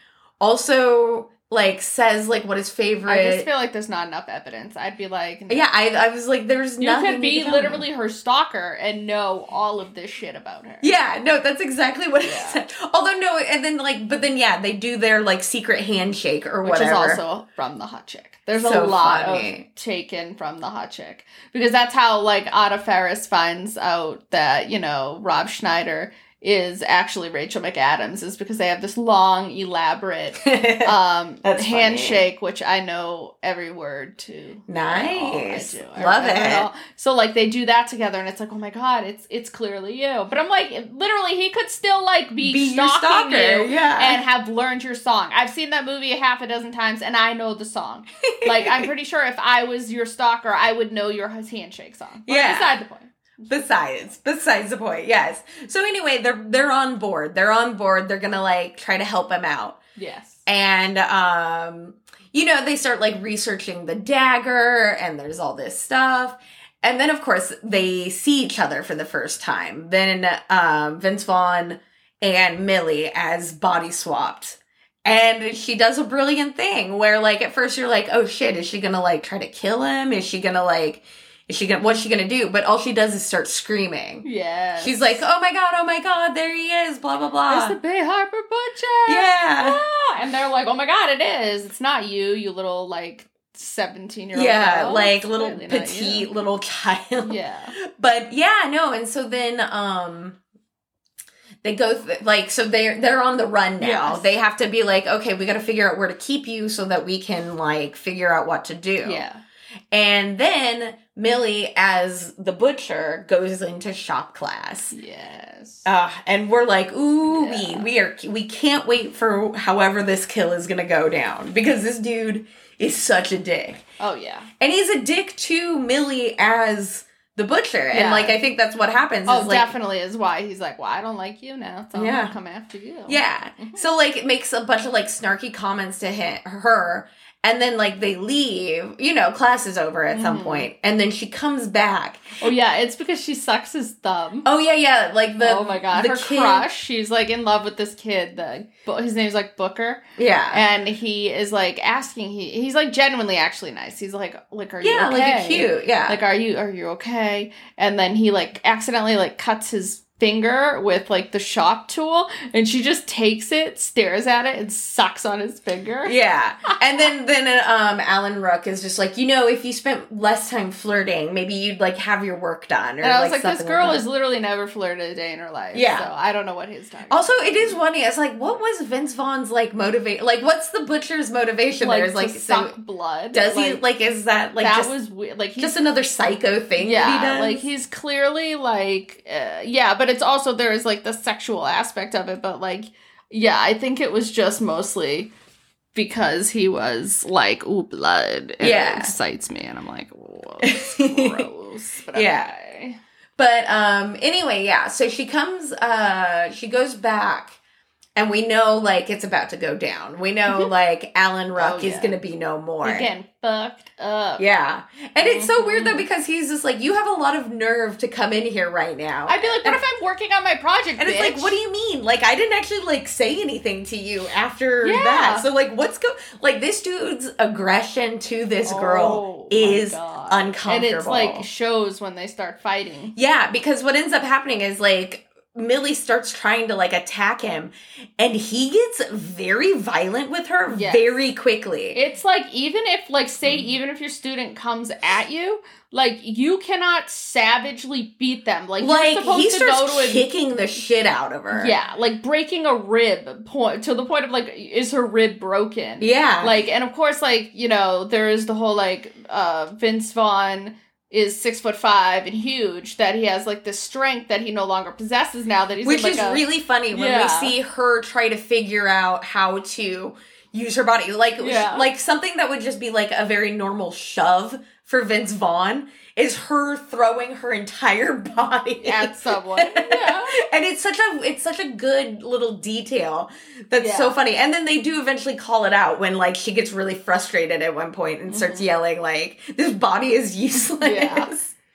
Also, like, says, like, what his favorite... I just feel like there's not enough evidence. I'd be like... No. Yeah, I I was like, there's you nothing... You could be literally her stalker and know all of this shit about her. Yeah, no, that's exactly what yeah. it said. Although, no, and then, like, but then, yeah, they do their, like, secret handshake or Which whatever. Which is also from the Hot Chick. There's so a lot funny. of taken from the Hot Chick. Because that's how, like, Anna Faris finds out that, you know, Rob Schneider... is actually Rachel McAdams, is because they have this long, elaborate um, handshake, funny. Which I know every word to. Nice. Oh, I do. Love I, it. I so, like, they do that together, and it's like, oh my god, it's it's clearly you. But I'm like, literally, he could still, like, be, be stalking your stalker, you yeah. and have learned your song. I've seen that movie a half a dozen times, and I know the song. Like, I'm pretty sure if I was your stalker, I would know your handshake song. But yeah. beside the point. Besides, besides the point, yes. So anyway, they're they're on board. They're on board. They're gonna like try to help him out. Yes. And, um, you know, they start, like, researching the dagger, and there's all this stuff. And then, of course, they see each other for the first time. Then um, Vince Vaughn and Millie as body swapped. And she does a brilliant thing where, like, at first you're like, oh, shit, is she going to, like, try to kill him? Is she going to, like, is she going to, what's she going to do? But all she does is start screaming. Yeah. She's like, oh, my God, oh, my God, there he is, blah, blah, blah. It's the Bay Harper Butcher. Yeah. Ah! And they're like, oh, my God, it is. It's not you, you little, like, seventeen-year-old Yeah, girl. like, It's little clearly not petite you. little child. Yeah. But, yeah, no, and so then, um... They go, th- like, so they're, they're on the run now. Yes. They have to be like, okay, we got to figure out where to keep you so that we can, like, figure out what to do. Yeah. And then Millie, as the butcher, goes into shop class. Yes. Uh, and we're like, ooh, Yeah. we, we are, we can't wait for however this kill is going to go down. Because this dude is such a dick. Oh, yeah. And he's a dick to Millie as the butcher. And, Yeah. like, I think that's what happens. Oh, is, like, definitely is why he's like, well, I don't like you now, so I'm Yeah. gonna come after you. Yeah. Mhm. So, like, it makes a bunch of, like, snarky comments to him, her. And then, like, they leave. You know, class is over at some Mhm. point. And then she comes back. Oh, yeah, it's because she sucks his thumb. Oh, yeah, yeah. Like, the oh, my God. the Her kid- crush, she's, like, in love with this kid. The His name's, like, Booker. Yeah. And he is, like, asking, he he's, like, genuinely actually nice. He's like, like, are you yeah, okay? like, a cute. Yeah. Like, are you, are you okay? And then he, like, accidentally, like, cuts his finger with, like, the shop tool, and she just takes it, stares at it, and sucks on his finger. yeah. And then, then um, Alan Rook is just like, you know, if you spent less time flirting, maybe you'd, like, have your work done. Or, And I was like, like, this something girl like has literally never flirted a day in her life. Yeah. So I don't know what his time Also, it is funny. It's like, what was Vince Vaughn's, like, motivate? Like, what's the butcher's motivation like, there? Is like, to so suck blood. does he, Like, like, is that, like, that just, was weird. Like, he's, just another psycho thing yeah, that he does? like, he's clearly, like, uh, yeah, but it's also, there is, like, the sexual aspect of it, but, like, yeah, I think it was just mostly because he was like, ooh, blood. And Yeah. it excites me. And I'm like, whoa, that's gross. But Yeah. okay. But um anyway, yeah, so she comes uh she goes back and we know, like, it's about to go down. We know, like, Alan Ruck Oh, is yeah. gonna be no more. He's getting fucked up. Yeah. And it's so weird, though, Mhm. because he's just like, you have a lot of nerve to come in here right now. I'd be like, what And- if I'm working on my project, And bitch? it's like, what do you mean? Like, I didn't actually, like, say anything to you after Yeah. that. So, like, what's go... Like, this dude's aggression to this girl Oh, my is God. uncomfortable. And it's, like, shows when they start fighting. Yeah, because what ends up happening is, like, Millie starts trying to, like, attack him, and he gets very violent with her Yes. very quickly. It's like, even if, like, say, even if your student comes at you, like, you cannot savagely beat them. Like, like, you're supposed he to starts go to a... kicking the shit out of her. Yeah, like, breaking a rib, point to the point of, like, is her rib broken? Yeah. Like, and of course, like, you know, there is the whole, like, uh, Vince Vaughn is six foot five and huge, that he has, like, this strength that he no longer possesses now that he's Which in, like, is a, really funny when Yeah. we see her try to figure out how to use her body. Like, Yeah. like something that would just be, like, a very normal shove for Vince Vaughn is her throwing her entire body at someone. Yeah. And it's such a it's such a good little detail that's Yeah. so funny. And then they do eventually call it out when, like, she gets really frustrated at one point and starts Mhm. yelling, like, this body is useless. Yeah.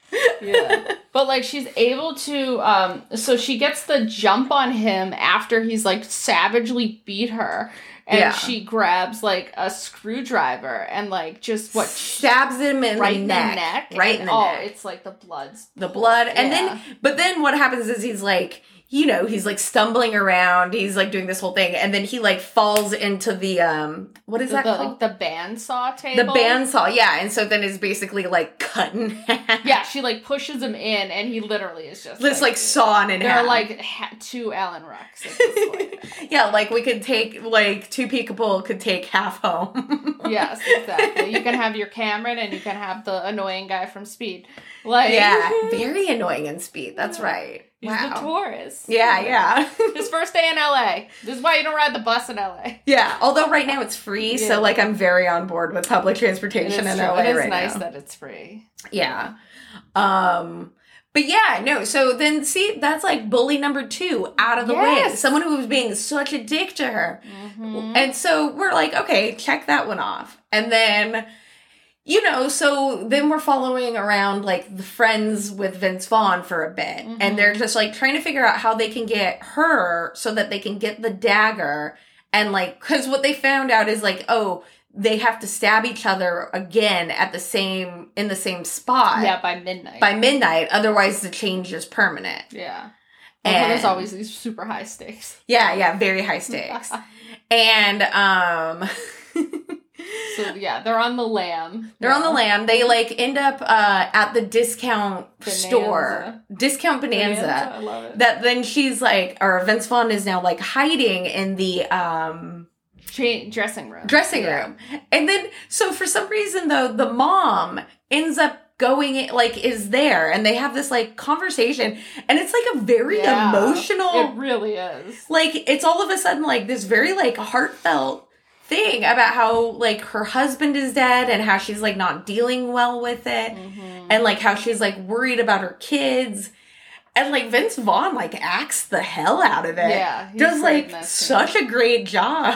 Yeah. But, like, she's able to, um, so she gets the jump on him after he's, like, savagely beat her. And Yeah. she grabs, like, a screwdriver and, like, just what Stabs him in right the in neck. the neck. Right and, in the oh, neck. it's like the blood's The blood. And Yeah. then, but then what happens is he's like, you know, he's like stumbling around. He's like doing this whole thing. And then he like falls into the, um, what is the, that the, called? like, the bandsaw The table. bandsaw. Yeah. And so then it's basically like cut in half. Yeah, she, like, pushes him in, and he literally is just, Just like sawn in there half. are, like, ha- two Alan Rucks at this point. Yeah, like we could take, like two people could take half home. Yes, exactly. You can have your Cameron, and you can have the annoying guy from Speed. Like, Yeah, very annoying in Speed. That's right. he's Wow. the Taurus. Yeah, yeah. His first day in L A. This is why you don't ride the bus in L A. Yeah, although right now it's free, Yeah. so like I'm very on board with public It transportation is in true. L A It is right nice now. that it's free. Yeah. Um But yeah, no, so then see, that's like bully number two out of the Yes. way. Someone who was being such a dick to her. Mm-hmm. And so we're like, okay, check that one off. And then, you know, so then we're following around like the friends with Vince Vaughn for a bit. Mm-hmm. And they're just like trying to figure out how they can get her so that they can get the dagger. And like, because what they found out is like, oh, they have to stab each other again at the same, in the same spot. Yeah, by midnight. By midnight. Otherwise, the change is permanent. Yeah. And Well, there's always these super high stakes. Yeah, yeah, very high stakes. And, um... So, yeah, they're on the lam. They're yeah. on the lam. They, like, end up uh, at the discount Bonanza. store. Discount Bonanza. Bonanza, I love it. That then she's, like... Or Vince Vaughn is now, like, hiding in the, um... Cha- dressing room. dressing Yeah. room. And then, so for some reason, though, the mom ends up going, like, is there. And they have this, like, conversation. And it's, like, a very Yeah, emotional... It really is. Like, it's all of a sudden, like, this very, like, heartfelt thing about how, like, her husband is dead and how she's, like, not dealing well with it. Mm-hmm. And, like, how she's, like, worried about her kids. And, like, Vince Vaughn, like, acts the hell out of it. Yeah, he's Does, great like, in that such a great job.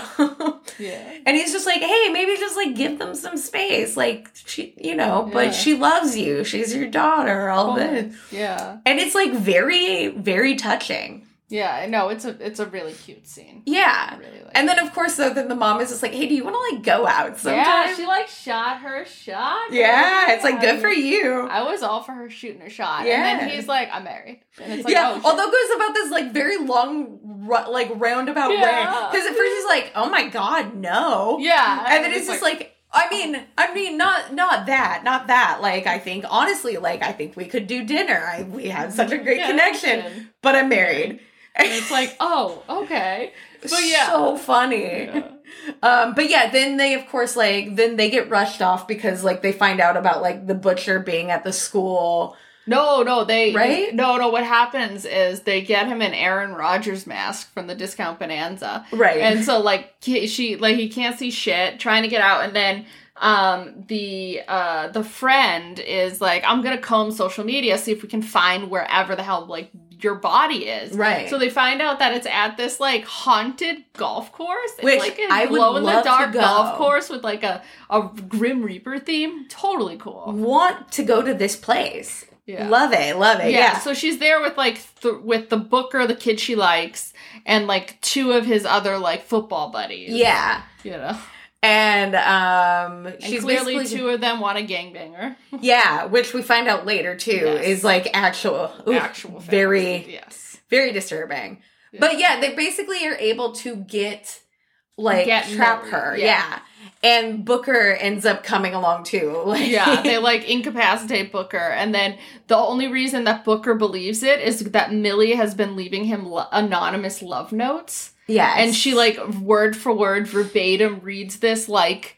Yeah. And he's just like, hey, maybe just, like, give them some space. Like, she, you know, Yeah. but she loves you. She's your daughter, all this. Yeah. And it's, like, very, very touching. Yeah, no, it's a it's a really cute scene. Yeah. I really like And it. then, of course, though, then the mom is just like, hey, do you want to, like, go out sometime? Yeah, she like shot her shot. Yeah, it's like, good I- for you. I was all for her shooting her shot. Yeah. And then he's like, I'm married. And it's like, yeah, oh, shit. although it goes about this, like, very long, ru- like, roundabout way. Yeah. Because at first he's like, oh, my God, no. Yeah. And then it's just like, I mean, I mean, not not that, not that. Like, I think, honestly, like, I think we could do dinner. I We had such a great Yeah, connection. connection. But I'm married. And it's like, oh, okay. But yeah. So funny. Yeah. Um, but yeah, then they, of course, like, then they get rushed off because, like, they find out about, like, the butcher being at the school. No, no, they... Right? No, no, what happens is they get him an Aaron Rodgers mask from the Discount Bonanza. Right. And so, like, he, she, like, he can't see shit, trying to get out, and then... Um, the, uh, the friend is like, I'm gonna comb social media, see if we can find wherever the hell, like, your body is. Right. So they find out that it's at this, like, haunted golf course. It's Which like a I would glow-in-the-dark love to go. golf course with, like, a, a Grim Reaper theme. Totally cool. Want to go to this place. Yeah. Love it, love it, Yeah, yeah. so she's there with, like, th- with the Booker, the kid she likes, and, like, two of his other, like, football buddies. Yeah. You know? And, um, And she's clearly basically... two of them want a gangbanger. Yeah, which we find out later, too, Yes. is, like, actual... oof, Actual very, fantasy, yes. very disturbing. Yeah. But, yeah, they basically are able to get, like, Get trap Millie, her. yeah. Yeah. And Booker ends up coming along, too. Like, Yeah, they, like, incapacitate Booker, and then the only reason that Booker believes it is that Millie has been leaving him lo- anonymous love notes. Yes. And she, like, word for word, verbatim reads this, like,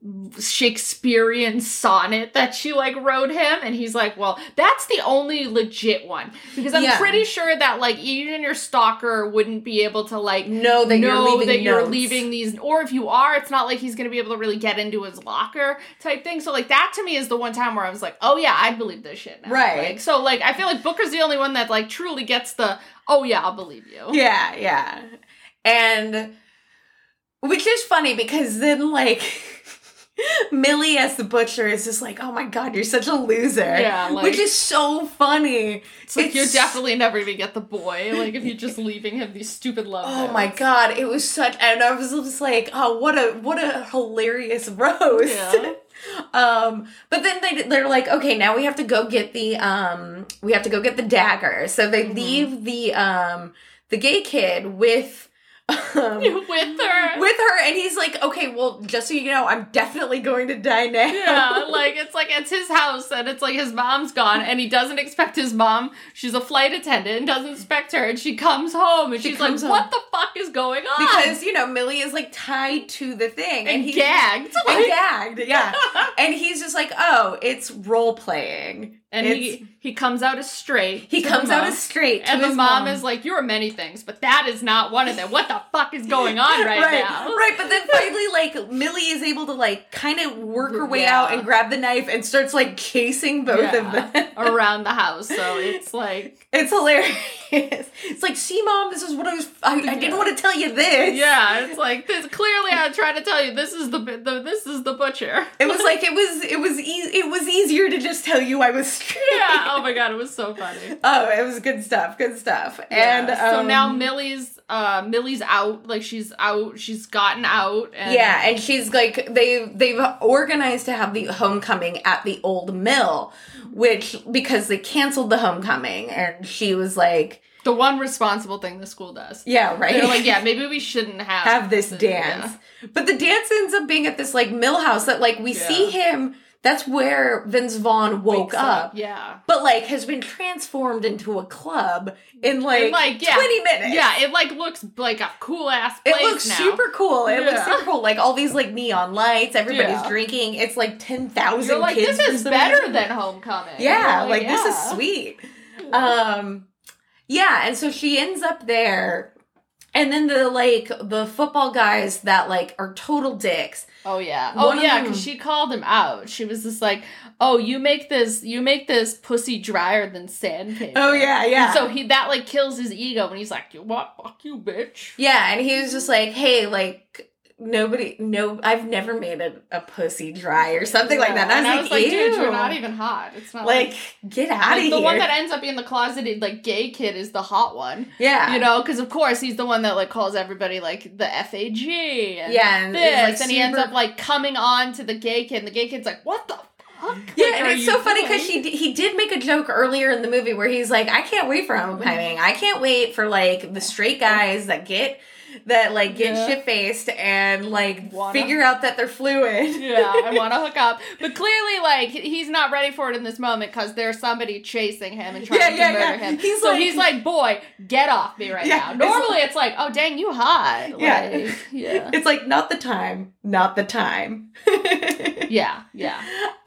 Shakespearean sonnet that she, like, wrote him. And he's like, well, that's the only legit one. Because I'm Yeah. pretty sure that, like, even your stalker wouldn't be able to, like, know that you're know leaving that you're notes. leaving these. Or if you are, it's not like he's going to be able to really get into his locker type thing. So, like, that to me is the one time where I was like, oh, yeah, I believe this shit now. Right. Like, so, like, I feel like Booker's the only one that, like, truly gets the, oh, yeah, I'll believe you. Yeah, yeah. And, which is funny because then, like, Millie as the butcher is just like, oh my God, you're such a loser. Yeah, like- which is so funny. It's like, It's- you're definitely never gonna get the boy, like, if you're just leaving him these stupid love Oh notes. my God, it was such, and I was just like, oh, what a, what a hilarious roast. Yeah. Um, but then they, they're like, okay, now we have to go get the, um, we have to go get the dagger. So they Mhm. leave the, um, the gay kid with, um, With her. with her, and he's like, okay, well, just so you know, I'm definitely going to die now. Yeah, like, it's like, it's his house, and it's like his mom's gone, and he doesn't expect his mom, she's a flight attendant, and doesn't expect her, and she comes home, and She she's like, comes home. what the fuck is going on? Because, you know, Millie is, like, tied to the thing. and he's gagged. And gagged, yeah. And he's just like, oh, it's role-playing. And he, he comes out as straight. He comes out as straight to And the his mom, mom is like, you're many things, but that is not one of them. What the fuck is going on right, right, now? Right, but then finally, like, Millie is able to, like, kind of work her way Yeah. out and grab the knife and starts, like, chasing both Yeah. of them. Around the house. So it's like... It's hilarious. It's like, see, Mom, this is what I was... I, I didn't Yeah. want to tell you this. Yeah, it's like, this, clearly I'm trying to tell you, this is the, the this is the butcher. It was like, it was, it was, e- it was easier to just tell you I was straight. Yeah, oh my god, it was so funny. Oh, it was good stuff, good stuff. Yeah, And um, so now Millie's uh Millie's out, like she's out, she's gotten out. And yeah, and she's like, they they've organized to have the homecoming at the old mill, which because they canceled the homecoming, and she was like, the one responsible thing the school does. yeah, right. They're like, yeah, maybe we shouldn't have have this the- dance, yeah. but the dance ends up being at this like mill house that like we Yeah. see him. That's where Vince Vaughn woke Wakes up. Yeah. But, like, has been transformed into a club in, like, And, like, yeah. twenty minutes. Yeah, it, like, looks like a cool-ass place It looks now. super cool. It Yeah. looks super cool. Like, all these, like, neon lights. Everybody's Yeah. drinking. It's, like, ten thousand You're like, kids. this for is some better reason. than Homecoming. Yeah, You're like, this is yeah. sweet. Um, yeah, and so she ends up there. And then the, like, the football guys that, like, are total dicks. Oh yeah. One Oh of yeah, them- because she called him out. She was just like, "Oh, you make this, you make this pussy drier than sandpaper." Oh, yeah, yeah. And so he that like kills his ego when he's like, "You what? Fuck you, bitch." Yeah, and he was just like, hey, like, nobody, no, I've never made a, a pussy dry or something like that. And I was, like, dude, ew. you're not even hot. It's not Like, like, get out like, of here. the one that ends up being the closeted like gay kid is the hot one. yeah. You know, because of course he's the one that like calls everybody like the F A G and Yeah, and this, is, like, and he ends super- up like coming on to the gay kid, and the gay kid's like, "What the fuck?" Yeah, Like, and are it's you so funny doing? because she d- he did make a joke earlier in the movie where he's like, I can't wait for homecoming. I can't wait for like the straight guys that get that like get Yeah. shit faced and like Wanna- figure out that they're fluid. Yeah, I want to hook up. But clearly, like, he's not ready for it in this moment because there's somebody chasing him and trying Yeah, to yeah, murder yeah. him. He's so like- he's like, boy, get off me right Yeah, now. it's Normally, it's like, oh, dang, you hot. Yeah. Like, yeah. It's like not the time, not the time. Yeah, yeah.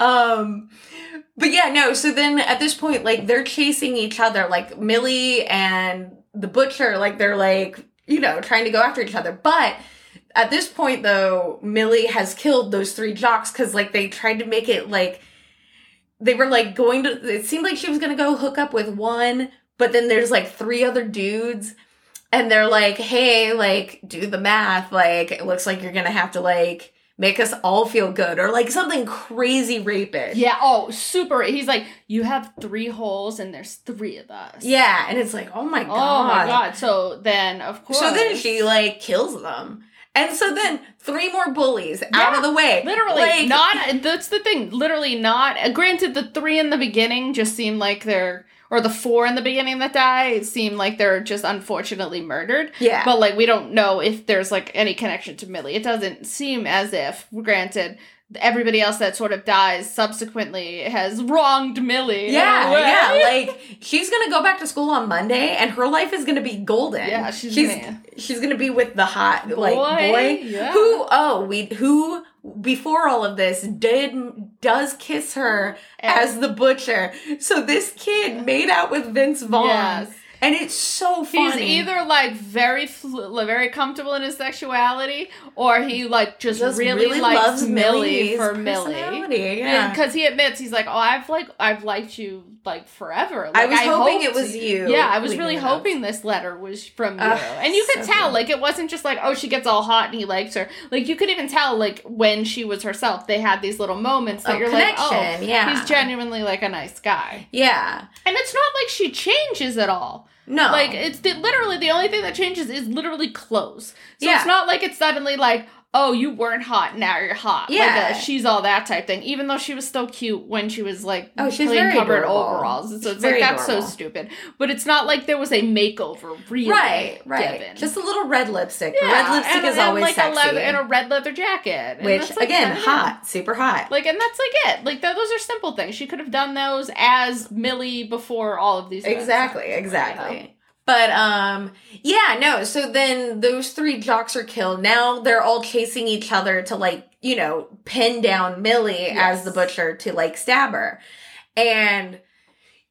Um, but yeah, no. So then at this point, like they're chasing each other, like Millie and the butcher, like they're like, you know, trying to go after each other. But at this point, though, Millie has killed those three jocks because like they tried to make it like they were like going to. It seemed like she was gonna go hook up with one, but then there's like three other dudes. And they're like, hey, like, do the math. Like, it looks like you're gonna have to, like, make us all feel good. Or, like, something crazy rapish. Yeah, oh, super. He's like, you have three holes and there's three of us. Yeah, and it's like, oh my god. Oh my god. So then, of course. So then she, like, kills them. And so then, three more bullies out Yeah, of the way. Literally, Like, not, that's the thing, literally not, granted the three in the beginning just seem like they're, or the four in the beginning that die seem like they're just unfortunately murdered. Yeah. But, like, we don't know if there's, like, any connection to Millie. It doesn't seem as if, granted, everybody else that sort of dies subsequently has wronged Millie. in a Yeah, way. yeah. Like, she's gonna go back to school on Monday, and her life is gonna be golden. Yeah, she's she's gonna- she's gonna be with the hot like Boy, boy yeah. who oh we who before all of this did does kiss her And- as the butcher. So this kid made out with Vince Vaughn. Yes. And it's so He's funny. either like very fl- very comfortable in his sexuality, or he like just, Just really, really likes loves Millie Millie's for Millie. personality, yeah. Because he admits he's like, oh, I've like I've liked you like forever. Like, I was hoping hoped- it was you. Yeah, I was leaving really it hoping this letter was from you, Ugh, and you could so tell good. like it wasn't just like, oh, she gets all hot and he likes her. Like you could even tell like when she was herself, they had these little moments that Oh, you're like, oh, connection, yeah. he's genuinely like a nice guy. Yeah. And it's not like she changes at all. No. Like, it's the, literally, the only thing that changes is literally clothes. So Yeah. it's not like it's suddenly like, oh, you weren't hot, now you're hot. Yeah. Like, a, she's all that type thing. Even though she was still cute when she was, like, Oh, she's plain very covered adorable. overalls. So it's Very like, that's adorable. so stupid. But it's not like there was a makeover, really, Right, right. given. Just a little red lipstick. Yeah, Red lipstick and, is and always like sexy. A leather, and a red leather jacket. And Which, that's, like, again, kinda- hot. Super hot. Like, and that's like it. Like, th- those are simple things. She could have done those as Millie before all of these events. Exactly, exactly. But, um, yeah, no, so then those three jocks are killed. Now they're all chasing each other to, like, you know, pin down Millie Yes. as the butcher to, like, stab her. And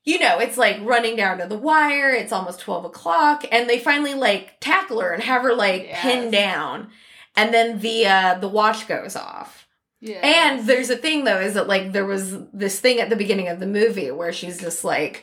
you know, it's like running down to the wire. It's almost twelve o'clock. And they finally like tackle her and have her like Yes. pinned down. And then the uh, the watch goes off. Yeah. And there's a thing, though, is that, like, there was this thing at the beginning of the movie where she's just like,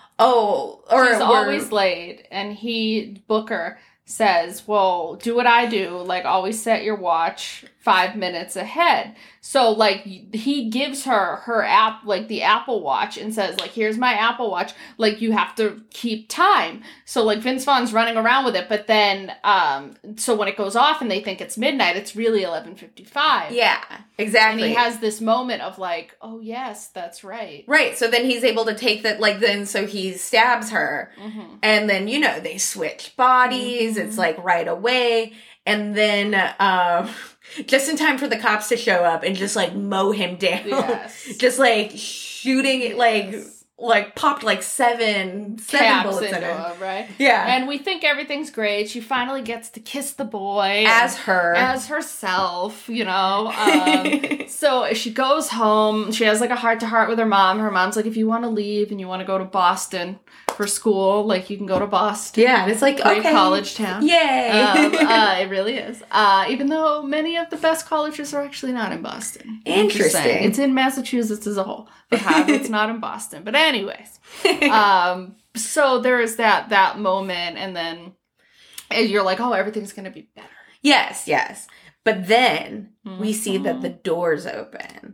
oh, or she's we're- always late, and he, Booker, says, well, do what I do, like, always set your watch five minutes ahead. So, like, he gives her her app, like, the Apple Watch, and says, like, here's my Apple Watch, like, you have to keep time. So, like, Vince Vaughn's running around with it, but then, um, so when it goes off and they think it's midnight, it's really eleven fifty-five. Yeah, exactly. And he has this moment of, like, oh, yes, that's right. Right, so then he's able to take that, like, then, so he stabs her, Mm-hmm. and then, you know, they switch bodies, Mm-hmm. it's, like, right away, and then, um, just in time for the cops to show up and just, like, mow him down. Yes. Just, like, shooting, it, like, Yes. like, popped, like, seven, seven Caps bullets in into him. him, right? Yeah. And we think everything's great. She finally gets to kiss the boy. As and- her. As herself, you know. Um, so she goes home. She has like a heart-to-heart with her mom. Her mom's like, if you want to leave and you want to go to Boston for school, like you can go to Boston. Yeah, and it's like, Great okay. college town. Yay. um, uh, it really is. Uh, even though many of the best colleges are actually not in Boston. I'm just Interesting. saying. It's in Massachusetts as a whole. But however, it's not in Boston. But anyways. um, so there is that that moment, and then and you're like, oh, everything's going to be better. Yes, yes. But then we see that the doors open.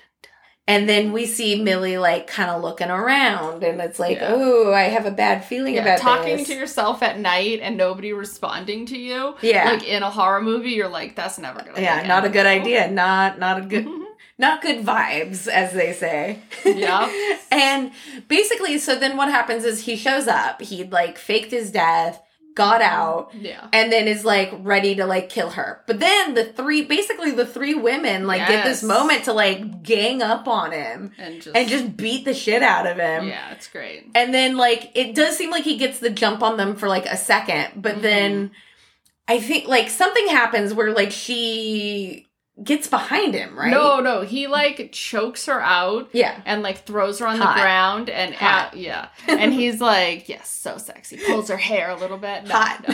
And then we see Millie, like, kind of looking around. And it's like, Yeah. oh, I have a bad feeling Yeah, about talking this. to yourself at night and nobody responding to you. Yeah. Like in a horror movie, you're like, that's never going to Yeah, not a good idea. Not not a good... Not good vibes, as they say. Yeah. And basically, so then what happens is he shows up. He, like, faked his death, got out, Yeah. and then is, like, ready to, like, kill her. But then the three, basically the three women, like, get this Yes. moment to, like, gang up on him And just, and just beat the shit out of him. yeah, it's great. And then, like, it does seem like he gets the jump on them for, like, a second. But Mm-hmm. then I think, like, something happens where, like, she gets behind him, right? No, no, he like chokes her out. Yeah. And like throws her on Hot. the ground and Hot. at, yeah. And he's like, yes, so sexy. Pulls her hair a little bit. No, Hot.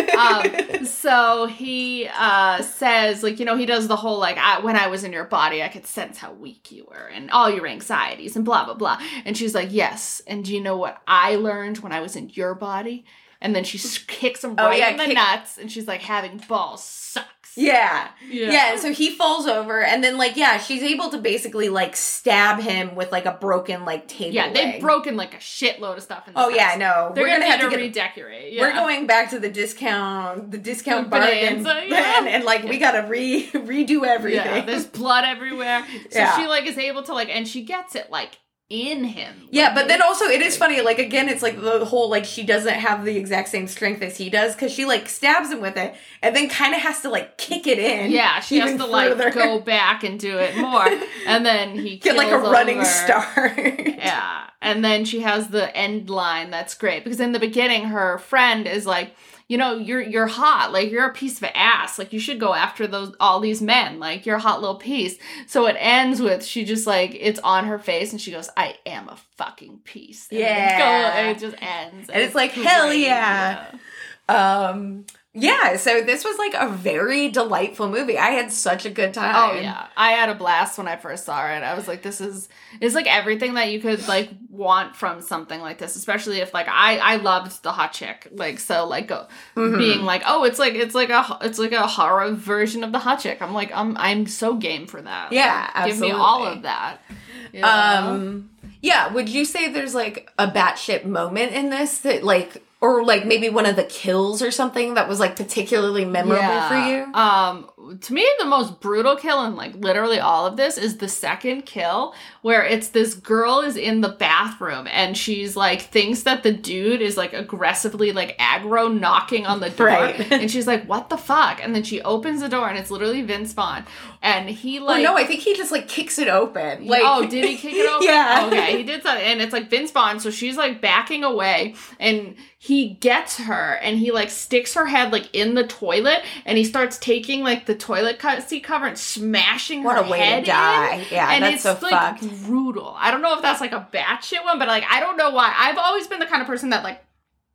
no. Um, so he uh, says, like, you know, he does the whole, like, I, when I was in your body, I could sense how weak you were and all your anxieties and blah, blah, blah. And she's like, yes. And do you know what I learned when I was in your body? And then she s- kicks him Oh, right yeah, in the kick- nuts. And she's like, having balls sucks. Yeah. Yeah. Yeah. And so he falls over, and then, like, yeah, she's able to basically, like, stab him with, like, a broken, like, table Yeah, they've leg. broken, like, a shitload of stuff in this Oh, yeah, house. no. They're We're gonna, gonna have need to to get... redecorate. Yeah. We're going back to the discount, the discount Bonanza, bargain, yeah. and, and, like, we gotta re redo everything. Yeah, there's blood everywhere. So Yeah. she, like, is able to, like, and she gets it, like, in him. Yeah, Like, but then also it is funny, like, again, it's like the whole, like, she doesn't have the exact same strength as he does, because she, like, stabs him with it, and then kind of has to, like, kick it in. Yeah, she has even to, like, further. go back and do it more. And then he Get, like, a keels running over. start. Yeah. And then she has the end line that's great. Because in the beginning, her friend is like, you know, you're you're hot. Like, you're a piece of ass. Like, you should go after those all these men. Like, you're a hot little piece. So it ends with, she just, like, it's on her face, and she goes, I am a fucking piece. And Yeah. It, go, and it just ends. And it's like, hell great. yeah. Um, yeah, so this was, like, a very delightful movie. I had such a good time. Oh yeah, I had a blast when I first saw it. I was like, "This is it's like everything that you could like want from something like this." Especially if like I I loved the hot chick, like so like uh, Mm-hmm. being like, "Oh, it's like it's like a it's like a horror version of the hot chick." I'm like, I'm I'm so game for that. Yeah, Like, give me all absolutely. of that. You know? Um, yeah, would you say there's, like, a batshit moment in this that, like, or, like, maybe one of the kills or something that was, like, particularly memorable Yeah. for you? Um, to me, the most brutal kill in like literally all of this is the second kill, where it's this girl is in the bathroom and she's like thinks that the dude is like aggressively like aggro knocking on the door, Right. and she's like, "What the fuck?" And then she opens the door and it's literally Vince Vaughn, and he like, oh, no, I think he just, like, kicks it open. Like, oh, did he kick it open? Yeah. Okay, he did that. And it's like Vince Vaughn, so she's like backing away and he gets her and he like sticks her head like in the toilet and he starts taking like the the toilet seat cover and smashing what her a way head to die. in. Yeah, and that's it's so like fucked. brutal. I don't know if that's like a batshit one, but like I don't know why. I've always been the kind of person that like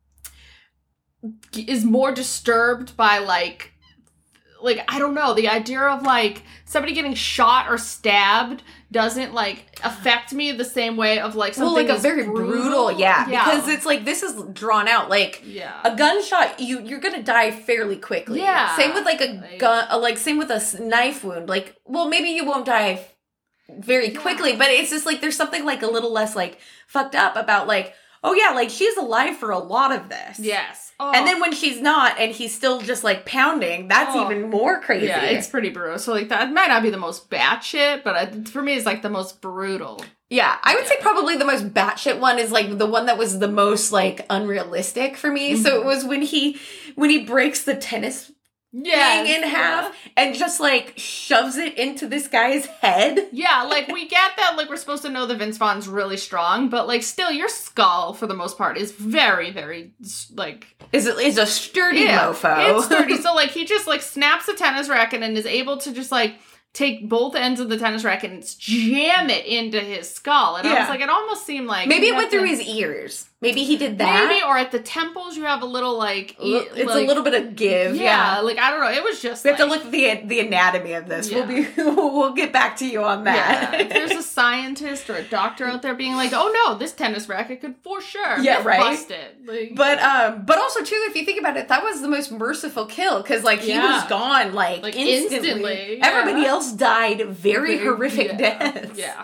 is more disturbed by like like I don't know, the idea of like somebody getting shot or stabbed doesn't like affect me the same way of like something well, like a very brutal. brutal, yeah, yeah, because it's like this is drawn out. Like yeah. a gunshot, you you're gonna die fairly quickly. Yeah, Same with like a like, gun, uh, like same with a s- knife wound. Like, well, maybe you won't die f- very Yeah. quickly, but it's just like there's something like a little less like fucked up about like, oh yeah, like she's alive for a lot of this. Yes. Oh. And then when she's not, and he's still just like pounding, that's Oh. even more crazy. Yeah, it's pretty brutal. So like that might not be the most batshit, but I, for me, it's like the most brutal. Yeah, I would Yeah. say probably the most batshit one is like the one that was the most like unrealistic for me. Mm-hmm. So it was when he when he breaks the tennis Yes. thing in half and just like shoves it into this guy's head. Yeah, like we get that, like we're supposed to know that Vince Vaughn's really strong, but like still, your skull for the most part is very, very like Is it is a sturdy yeah, mofo. It's sturdy. So like he just like snaps a tennis racket and is able to just like take both ends of the tennis racket and jam it into his skull. And I Yeah. was like, it almost seemed like Maybe you it went have through to- his ears. Maybe he did that. Maybe, or at the temples you have a little like L- e- it's like- a little bit of give. yeah, Yeah. like I don't know. It was just We have to like- look at the the anatomy of this. Yeah. We'll be we'll get back to you on that. Yeah, if there's a scientist or a doctor out there being like, "Oh no, this tennis racket could for sure Yeah, myth right. bust it." Like, But um, but also too, if you think about it, that was the most merciful kill because like he Yeah. was gone like, Like, instantly. instantly, yeah. Everybody else died very, Very- horrific yeah, deaths. Yeah,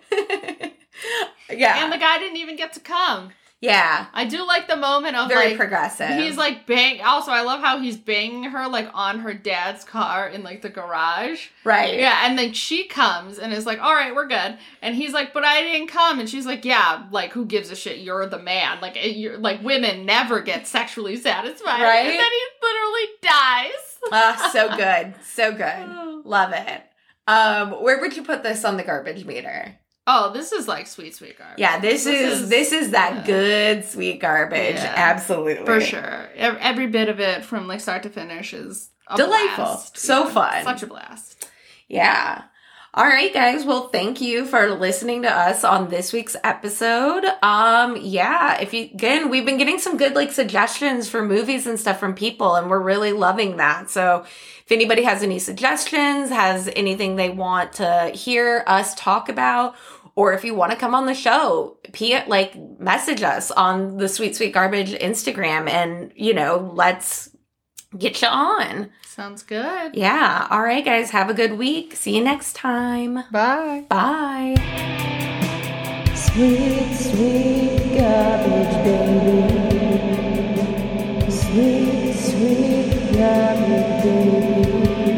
yeah, and the guy didn't even get to come. yeah, I do like the moment of very like progressive. he's like bang. Also, I love how he's banging her like on her dad's car in like the garage. right. Yeah, and then she comes and is like, "All right, we're good." And he's like, "But I didn't come." And she's like, "Yeah, like who gives a shit? You're the man. Like it- you're like women never get sexually satisfied." Right? And then he literally dies. Ah, so good, so good. Love it. Um, where would you put this on the garbage meter? Oh, this is like sweet, sweet garbage. Yeah, this, This is, is- this is that yeah. good sweet garbage. Yeah. Absolutely, For sure. Every, every bit of it from like start to finish is a Delightful. blast. So fun. Such a blast. Yeah. All right, guys. Well, thank you for listening to us on this week's episode. Um, yeah, if you, again, we've been getting some good like suggestions for movies and stuff from people, and we're really loving that. So if anybody has any suggestions, has anything they want to hear us talk about, or if you want to come on the show, P- like message us on the Sweet Sweet Garbage Instagram and, you know, let's get you on. Sounds good. Yeah. All right, guys. Have a good week. See you next time. Bye. Bye. Sweet, sweet garbage, baby. Sweet, sweet garbage, baby.